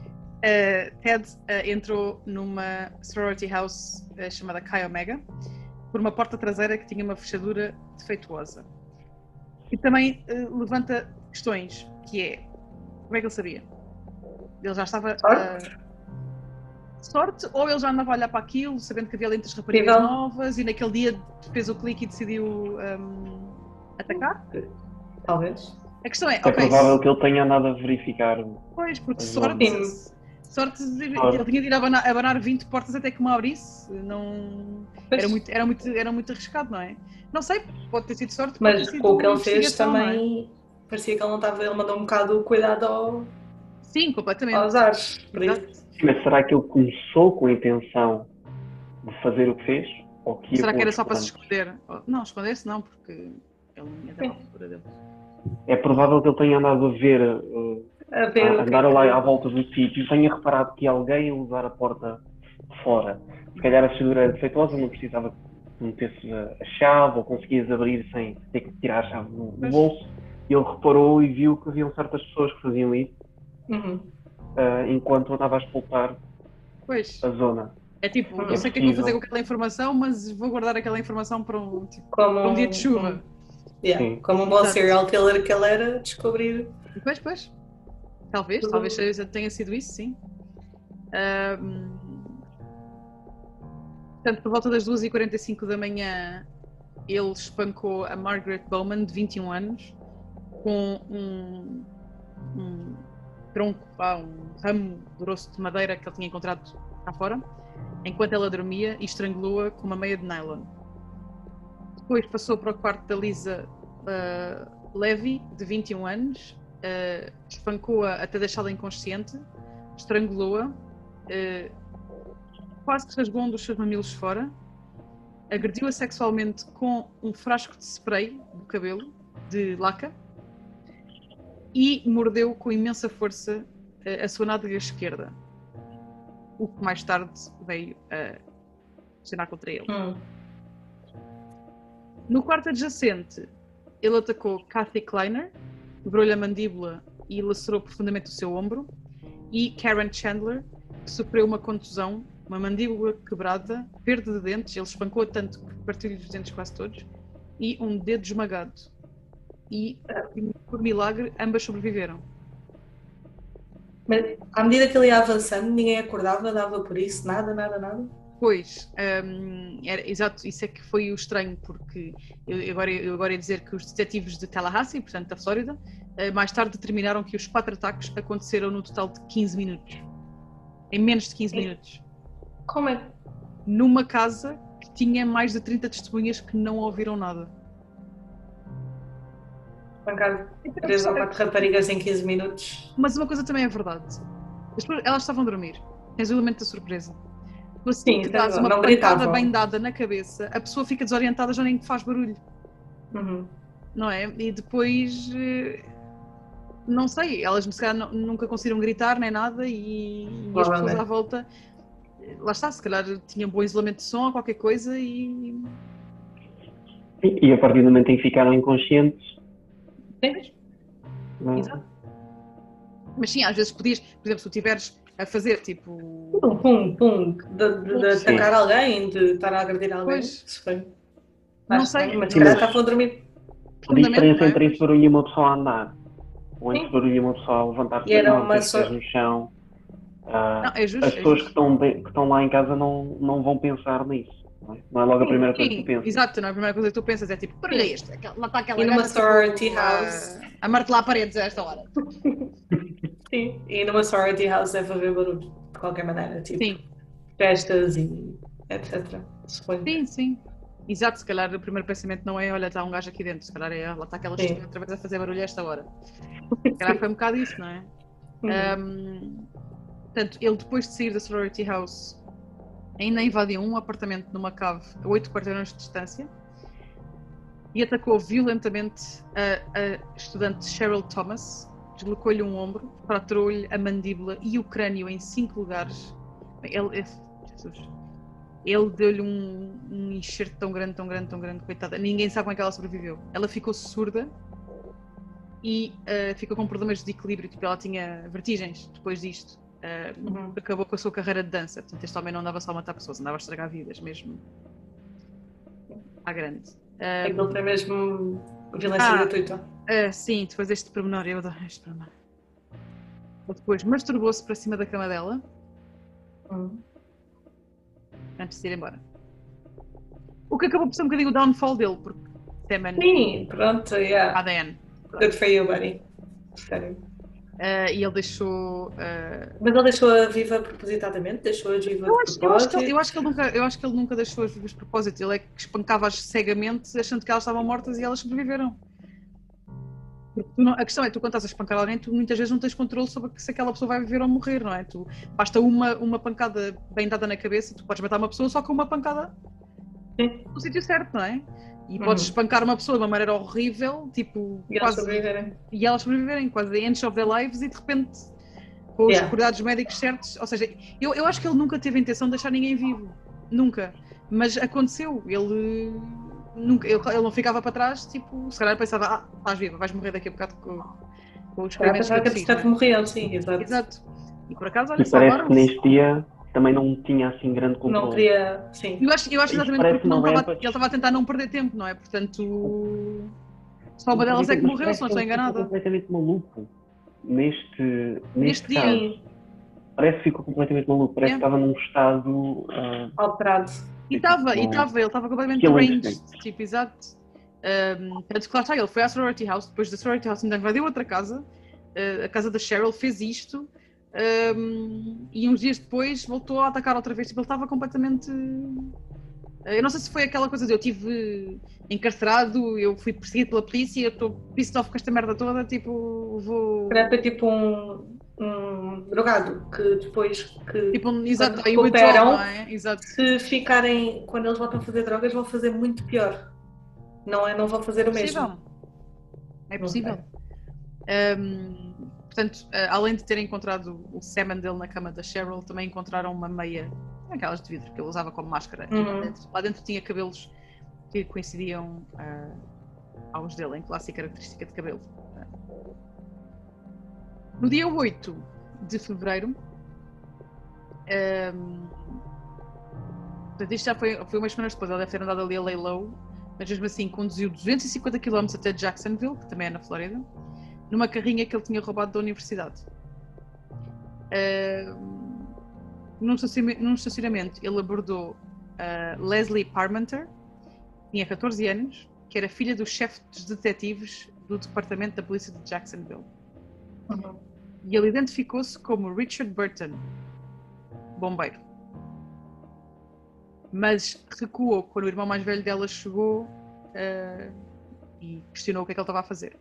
Ted entrou numa sorority house chamada Chi Omega por uma porta traseira que tinha uma fechadura defeituosa. E também levanta questões, que é, como é que ele sabia? Ele já estava... Sorte, ou ele já andava a olhar para aquilo, sabendo que havia ali muitas raparigas novas, e naquele dia fez o clique e decidiu atacar? Talvez. A questão é, é provável que ele tenha andado a verificar. Pois, porque sorte ele tinha de ir abanar 20 portas até que uma abrisse, não... Era muito arriscado, não é? Não sei, pode ter sido sorte, pode mas ter sido com o que ele fez não também, é? Parecia que ele não estava, ele mandou um bocado o cuidado Sim, completamente. aos ares. Mas será que ele começou com a intenção de fazer o que fez? Ou que será que era só para se esconder? Não, esconder-se não, porque ele não ia dar a altura dele. É provável que ele tenha andado a ver andar lá à volta do sítio e tenha reparado que alguém ia usar a porta de fora. Se calhar a fechadura era defeituosa, não precisava que metesse a chave ou conseguias abrir sem ter que tirar a chave do bolso. E ele reparou e viu que haviam certas pessoas que faziam isso enquanto andava a explotar a zona. É tipo, não sei o que é que vou fazer com aquela informação, mas vou guardar aquela informação para um dia de chuva. Como um bom serial killer que ele era, descobrir. Pois. Talvez tenha sido isso, sim. Portanto, por volta das 2h45 da manhã, ele espancou a Margaret Bowman, de 21 anos, com um tronco, um ramo grosso de madeira que ele tinha encontrado cá fora, enquanto ela dormia, e estrangulou-a com uma meia de nylon. Depois passou para o quarto da Lisa Levy, de 21 anos, espancou-a até deixá-la inconsciente, estrangulou-a, quase que rasgou um dos seus mamilos fora, agrediu-a sexualmente com um frasco de spray do cabelo, de laca, e mordeu com imensa força a sua nádega esquerda, o que mais tarde veio a acionar contra ele. No quarto adjacente, ele atacou Kathy Kleiner, quebrou-lhe a mandíbula e lacerou profundamente o seu ombro, e Karen Chandler, que sofreu uma contusão, uma mandíbula quebrada, perda de dentes, ele espancou tanto que partiu-lhe os dentes quase todos, e um dedo esmagado. E, por milagre, ambas sobreviveram. Mas, à medida que ele ia avançando, ninguém acordava, dava por isso, nada? Pois, exato, isso é que foi o estranho, porque eu agora ia dizer que os detetives de Tallahassee, portanto da Flórida, mais tarde determinaram que os 4 ataques aconteceram no total de 15 minutos. Em menos de 15 minutos. Como é? Numa casa que tinha mais de 30 testemunhas que não ouviram nada. Espancar 3 ou 4 raparigas em 15 minutos. Mas uma coisa também é verdade. Elas estavam a dormir. Tens o elemento da surpresa. Mas se Sim, tu dás uma não pancada gritavam. bem dada na cabeça, a pessoa fica desorientada, já nem faz barulho. Uhum. Não é? E depois, não sei, elas se calhar nunca conseguiram gritar nem nada e as pessoas à volta, lá está, se calhar tinham bom isolamento de som ou qualquer coisa e... E a partir do momento em que ficaram inconscientes... Exato. Mas sim, às vezes podias, por exemplo, se tu estiveres a fazer tipo... de atacar alguém, de estar a agredir alguém. Pois. Isso foi. Não sei. Mas se calhar estavam a dormir. A diferença entre esse barulho e uma pessoa a andar, ou entre esse barulho e uma pessoa a levantar-se das mãos, pés no chão, é justo, as pessoas que estão lá em casa não vão pensar nisso. Não é logo a primeira coisa que tu pensas. Exato, não é a primeira coisa que tu pensas, é tipo, barulho é este? Lá está aquela e numa gata, sorority tipo, house. a martelar paredes a esta hora. Sim, e numa sorority house deve haver barulho, de qualquer maneira, tipo, sim. festas e etc. Suponho. Sim, sim. Exato, se calhar o primeiro pensamento não é, olha, está um gajo aqui dentro, se calhar é, lá está aquela estúpida outra vez a fazer barulho a esta hora. Se calhar foi um bocado isso, não é? Portanto, ele depois de sair da sorority house ainda invadiu um apartamento numa cave a 8 quarteirões de distância e atacou violentamente a estudante Cheryl Thomas, deslocou-lhe um ombro, fraturou-lhe a mandíbula e o crânio em 5 lugares. Ele deu-lhe um enxerto tão grande, coitada. Ninguém sabe como é que ela sobreviveu. Ela ficou surda e ficou com problemas de equilíbrio, tipo, ela tinha vertigens depois disto. Acabou com a sua carreira de dança. Portanto, este homem não andava só a matar pessoas, andava a estragar vidas mesmo à grande. Aquilo foi mesmo violência gratuita. Sim, depois este pormenor, eu adoro este pormenor. Depois masturbou-se para cima da cama dela antes de ir embora. O que acabou por ser um bocadinho o downfall dele, porque Semen... Sim, pronto, yeah. ADN. Good for you, buddy. Sério. E ele deixou... Mas ele deixou-a viva propositadamente? Deixou-a viva de propósito? Eu acho que ele nunca deixou-as vivas de propósito. Ele é que espancava-as cegamente, achando que elas estavam mortas e elas sobreviveram. A questão é, tu quando estás a espancar alguém, tu muitas vezes não tens controle sobre se aquela pessoa vai viver ou morrer, não é? Basta uma pancada bem dada na cabeça, tu podes matar uma pessoa só com uma pancada no sítio certo, não é? E podes espancar uma pessoa de uma maneira horrível, tipo... E elas sobreviverem, quase the end of their lives, e de repente, com os cuidados médicos certos, ou seja, eu acho que ele nunca teve a intenção de deixar ninguém vivo, nunca, mas aconteceu, ele não ficava para trás, tipo, se calhar pensava, estás viva, vais morrer daqui a bocado com os experimentos que eu te fiz. Morriam, sim, exato. E por acaso, olha, e parece que neste dia também não tinha assim grande controle. Não queria, sim. Eu acho exatamente porque ele estava a tentar não perder tempo, não é? Portanto, só uma delas é que morreu, se não estou enganada. Ficou completamente maluco neste dia. Caso. Parece que ficou completamente maluco, parece que estava num estado alterado. E ele estava completamente deranged, tipo, exato. Portanto, claro está, ele foi à sorority house, depois da sorority house ainda invadiu outra casa, a casa da Cheryl, fez isto, e uns dias depois voltou a atacar outra vez, tipo, ele estava completamente... Eu não sei se foi aquela coisa de eu estive encarcerado, eu fui perseguido pela polícia, eu estou pissed off com esta merda toda, tipo, vou... Foi tipo um drogado que depois exato, aí recuperam, exato. Se ficarem, quando eles voltam a fazer drogas, vão fazer muito pior. Não vão fazer o mesmo. É possível. Portanto, além de terem encontrado o semen dele na cama da Cheryl, também encontraram uma meia, aquelas de vidro que ele usava como máscara. Lá dentro tinha cabelos que coincidiam aos dele, em clássica característica de cabelo. No dia 8 de fevereiro, portanto, isto já foi umas semanas depois, ele deve ter andado ali a lay-low, mas mesmo assim conduziu 250 km até Jacksonville, que também é na Flórida, numa carrinha que ele tinha roubado da universidade. Num estacionamento, ele abordou Leslie Parmenter, que tinha 14 anos, que era filha do chefe dos detetives do departamento da polícia de Jacksonville. E ele identificou-se como Richard Burton, bombeiro. mas recuou quando o irmão mais velho dela chegou e questionou o que é que ele estava a fazer.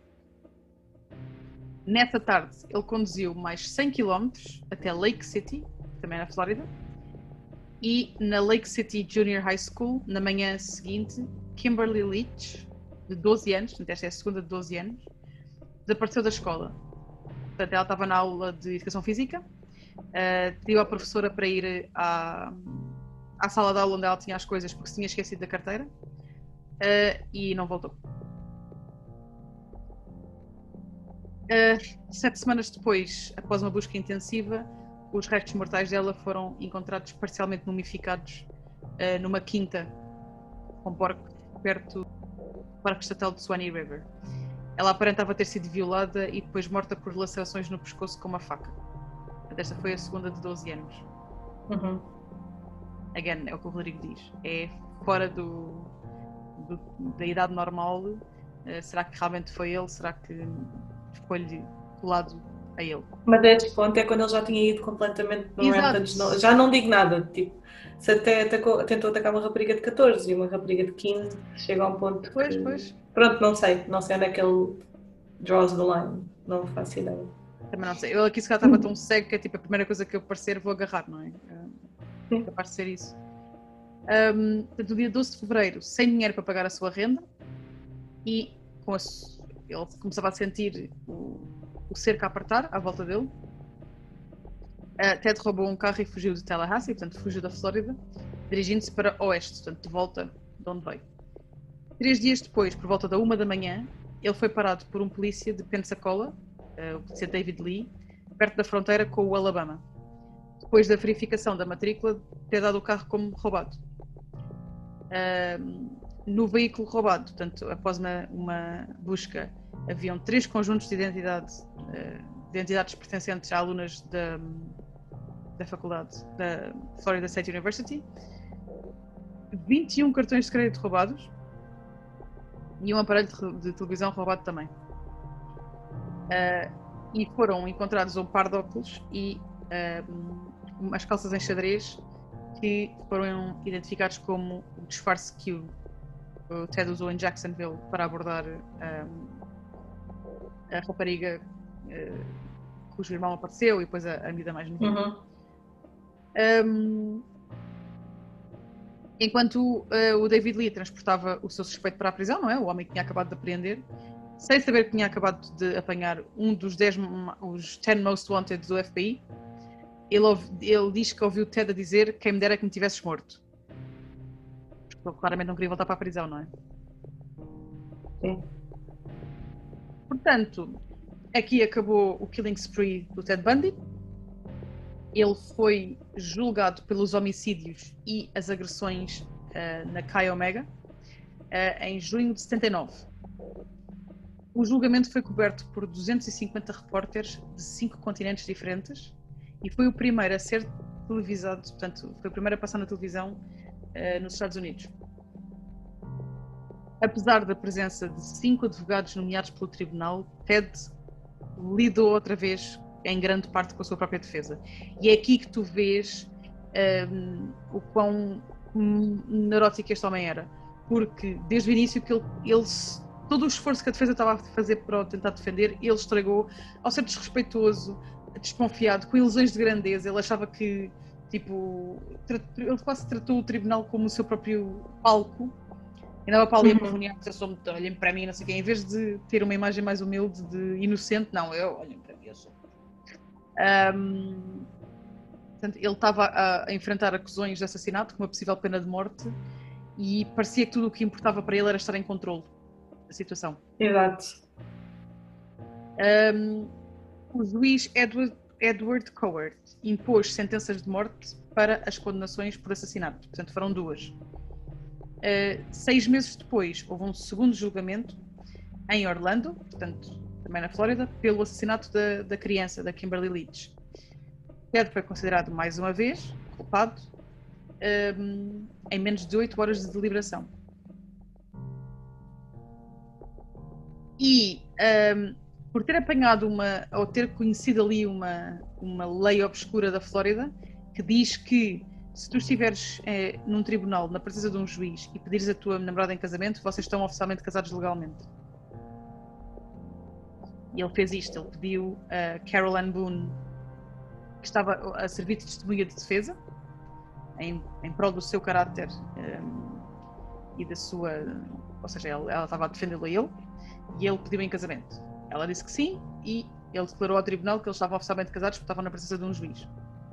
Nessa tarde, ele conduziu mais 100 km até Lake City, também na Flórida, e na Lake City Junior High School, na manhã seguinte, Kimberly Leach, de 12 anos, portanto esta é a segunda de 12 anos, desapareceu da escola. Portanto, ela estava na aula de Educação Física, pediu à professora para ir à sala de aula onde ela tinha as coisas porque se tinha esquecido da carteira, e não voltou. 7 semanas depois, após uma busca intensiva, os restos mortais dela foram encontrados parcialmente mumificados numa quinta com porcos perto do Parque Estatal de Swanee River. Ela aparentava ter sido violada e depois morta por lacerações no pescoço com uma faca. Esta foi a segunda de 12 anos. Uhum. Again, é o que o Rodrigo diz. É fora da idade normal. Será que realmente foi ele? Será que foi-lhe colado a ele? Mas a este ponto é quando ele já tinha ido completamente no rampage. Já não digo nada. Tipo, se até tentou atacar uma rapariga de 14 e uma rapariga de 15, chega a um ponto Pois. Pronto, não sei onde é que ele draws the line. Não faço ideia. Também não sei. Eu aqui se calhar estava tão cego que é tipo a primeira coisa que eu parecer vou agarrar, não é? É capaz de ser isso. Portanto, no dia 12 de fevereiro, sem dinheiro para pagar a sua renda e ele começava a sentir o cerco a apertar à volta dele. Ted roubou um carro e fugiu de Tallahassee, portanto fugiu da Flórida, dirigindo-se para oeste, portanto de volta de onde veio. 3 dias depois, por volta da 1 da manhã, ele foi parado por um polícia de Pensacola, o polícia David Lee, perto da fronteira com o Alabama, depois da verificação da matrícula ter dado o carro como roubado. No veículo roubado, portanto, após uma busca, haviam 3 conjuntos de identidades pertencentes a alunas da faculdade da Florida State University, 21 cartões de crédito roubados e um aparelho de televisão roubado também. E foram encontrados um par de óculos e umas calças em xadrez que foram identificados como o disfarce que o Ted usou em Jacksonville para abordar a rapariga cujo irmão apareceu e depois a vida mais nova. Enquanto o David Lee transportava o seu suspeito para a prisão, não é? O homem que tinha acabado de apreender, sem saber que tinha acabado de apanhar um dos 10 Most Wanted do FBI, ele diz que ouviu Ted a dizer: quem me dera que me tivesses morto. Porque ele claramente não queria voltar para a prisão, não é? Sim. Portanto, aqui acabou o killing spree do Ted Bundy. Ele foi julgado pelos homicídios e as agressões na Chi Omega em junho de 79. O julgamento foi coberto por 250 repórteres de 5 continentes diferentes e foi o primeiro a ser televisado, portanto, foi o primeiro a passar na televisão nos Estados Unidos. Apesar da presença de 5 advogados nomeados pelo tribunal, Ted lidou outra vez em grande parte com a sua própria defesa. E é aqui que tu vês o quão neurótico este homem era. Porque desde o início que ele todo o esforço que a defesa estava a fazer para o tentar defender, ele estragou ao ser desrespeitoso, desconfiado, com ilusões de grandeza. Ele achava que, tipo, ele quase tratou o tribunal como o seu próprio palco. Andava para ali a perguntar se eu sou muito, olhem para mim, não sei quem, em vez de ter uma imagem mais humilde, de inocente, não, olhem para mim, eu sou. Portanto, ele estava a enfrentar acusações de assassinato com uma possível pena de morte e parecia que tudo o que importava para ele era estar em controle da situação. Exato. O juiz Edward Cowart impôs sentenças de morte para as condenações por assassinato, portanto foram 2. 6 meses depois houve um segundo julgamento em Orlando, portanto também na Flórida, pelo assassinato da criança, da Kimberly Leach. Ted foi considerado mais uma vez culpado em menos de 8 horas de deliberação. E por ter apanhado ou ter conhecido ali uma lei obscura da Flórida que diz que se tu estiveres num tribunal, na presença de um juiz, e pedires a tua namorada em casamento, vocês estão oficialmente casados legalmente. E ele fez isto, ele pediu a Carol Ann Boone, que estava a servir de testemunha de defesa, em prol do seu caráter e da sua... Ou seja, ela estava a defendê-lo a ele, e ele pediu em casamento. Ela disse que sim, e ele declarou ao tribunal que eles estavam oficialmente casados porque estavam na presença de um juiz.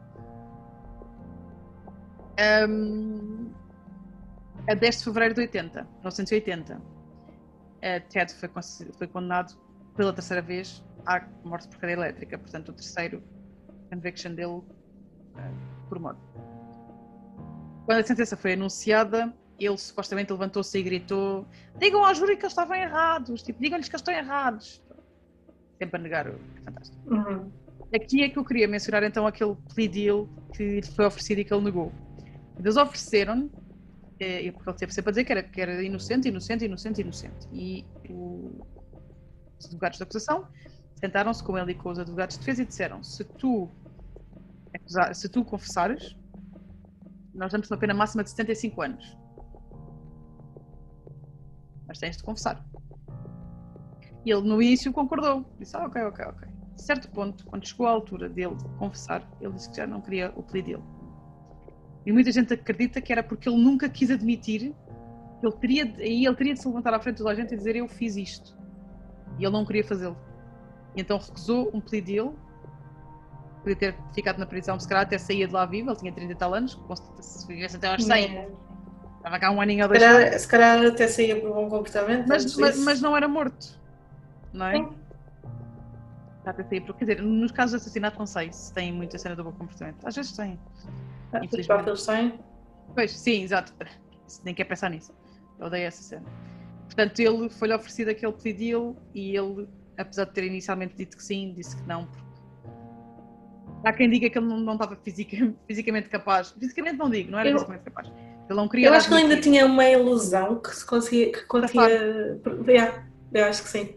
A 10 de fevereiro de 1980, Ted foi condenado pela terceira vez à morte por cadeia elétrica, portanto o terceiro conviction dele por morte. Quando a sentença foi anunciada, ele supostamente levantou-se e gritou: digam ao júri que eles estavam errados, tipo, digam-lhes que eles estão errados. Sempre a negar, fantástico. Uhum. Aqui é que eu queria mencionar então aquele plea deal que lhe foi oferecido e que ele negou. Eles ofereceram, porque ele teve sempre a dizer que era inocente. E os advogados da acusação sentaram-se com ele e com os advogados de defesa e disseram: se tu confessares, nós damos uma pena máxima de 75 anos. Mas tens de confessar. E ele no início concordou. Disse: ok. A certo ponto, quando chegou à altura dele confessar, ele disse que já não queria o plea dele. E muita gente acredita que era porque ele nunca quis admitir que ele teria de se levantar à frente de toda a gente e dizer: eu fiz isto. E ele não queria fazê-lo. E então recusou um plea deal. Podia ter ficado na prisão, se calhar até saía de lá vivo. Ele tinha 30 e tal anos, se vivesse até aos 100. Estava cá um aninho ou dois. Se calhar até saía por bom comportamento. Mas não era morto, não é? Sim. Até saía por... Quer dizer, nos casos de assassinato não sei se tem muita cena do bom comportamento. Às vezes tem. Os próprios têm? Pois, sim, exato. Nem quer pensar nisso. Eu odeio essa cena. Portanto, ele foi-lhe oferecido aquele plea deal e ele, apesar de ter inicialmente dito que sim, disse que não. Há quem diga que ele não estava fisicamente capaz. Fisicamente não digo, não era fisicamente capaz. Ele não queria. Eu acho que ele ainda tinha uma ilusão que se conseguia. Eu acho que sim.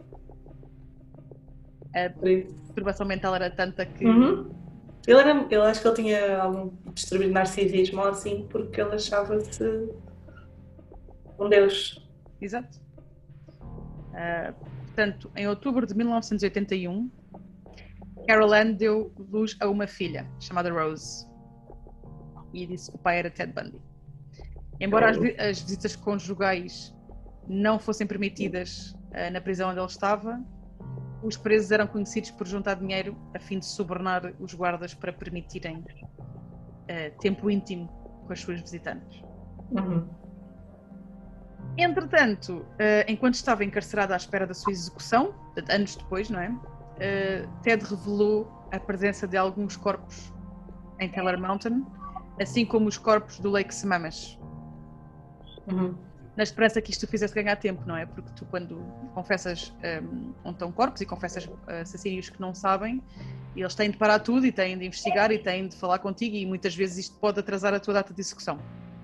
A perturbação mental era tanta que. Uhum. Eu acho que ele tinha algum distúrbio de narcisismo ou assim, porque ele achava-se um deus. Exato. Portanto, em outubro de 1981, Carol Ann deu luz a uma filha, chamada Rose. E disse que o pai era Ted Bundy. Embora as visitas conjugais não fossem permitidas na prisão onde ele estava, os presos eram conhecidos por juntar dinheiro a fim de subornar os guardas para permitirem tempo íntimo com as suas visitantes. Uhum. Entretanto, enquanto estava encarcerado à espera da sua execução, anos depois, não é? Ted revelou a presença de alguns corpos em Teller Mountain, assim como os corpos do Lake Sammamish. Uhum. Na esperança que isto fizesse ganhar tempo, não é? Porque tu, quando confessas onde estão corpos e confessas assassínios que não sabem, eles têm de parar tudo e têm de investigar e têm de falar contigo, e muitas vezes isto pode atrasar a tua data de execução.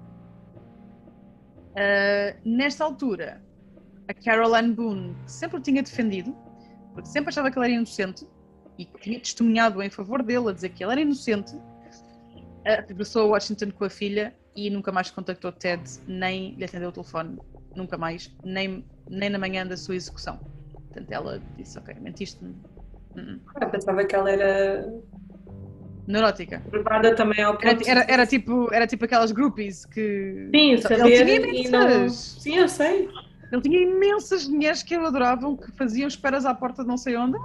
Nesta altura, a Carol Ann Boone, que sempre o tinha defendido, porque sempre achava que ele era inocente e que tinha testemunhado em favor dele a dizer que ele era inocente, regressou a Washington com a filha e nunca mais contactou Ted, nem lhe atendeu o telefone, nunca mais, nem na manhã da sua execução. Portanto, ela disse: ok, mentiste-me. Eu pensava que ela era neurótica. preparada também ao ponto. Era tipo aquelas groupies que... Sim, ele tinha imensas. Sim, eu sei. Ele tinha imensas mulheres que o adoravam, que faziam esperas à porta de não sei onde.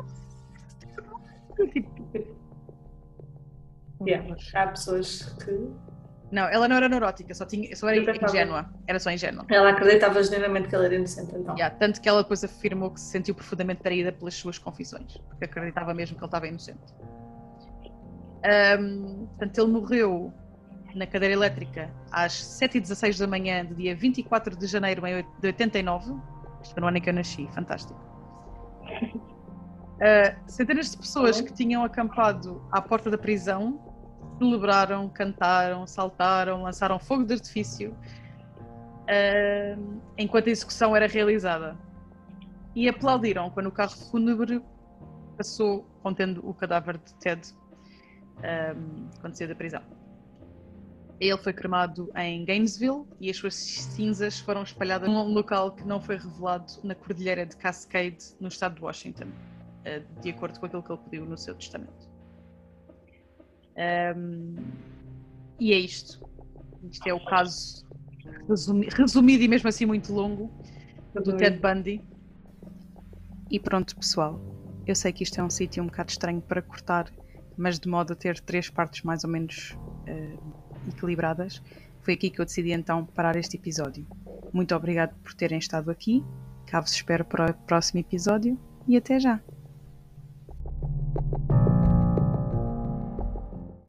Há pessoas que... Não, ela não era neurótica, só era ingênua. Era só ingênua. Ela acreditava genuinamente que ela era inocente, então. Tanto que ela depois afirmou que se sentiu profundamente traída pelas suas confissões, porque acreditava mesmo que ele estava inocente. Portanto, ele morreu na cadeira elétrica às 7h16 da manhã do dia 24 de janeiro de 89. Isto foi no ano em que eu nasci, fantástico. Centenas de pessoas que tinham acampado à porta da prisão celebraram, cantaram, saltaram, lançaram fogo de artifício enquanto a execução era realizada. E aplaudiram quando o carro fúnebre passou contendo o cadáver de Ted quando saiu da prisão. Ele foi cremado em Gainesville e as suas cinzas foram espalhadas num local que não foi revelado na Cordilheira de Cascade, no estado de Washington, de acordo com aquilo que ele pediu no seu testamento. E é isto. Isto é o caso resumido e mesmo assim muito longo do Ted Bundy. E pronto, pessoal. Eu sei que isto é um sítio um bocado estranho para cortar, mas de modo a ter 3 partes mais ou menos equilibradas. Foi aqui que eu decidi então parar este episódio. Muito obrigado por terem estado aqui. Cá vos espero para o próximo episódio e até já!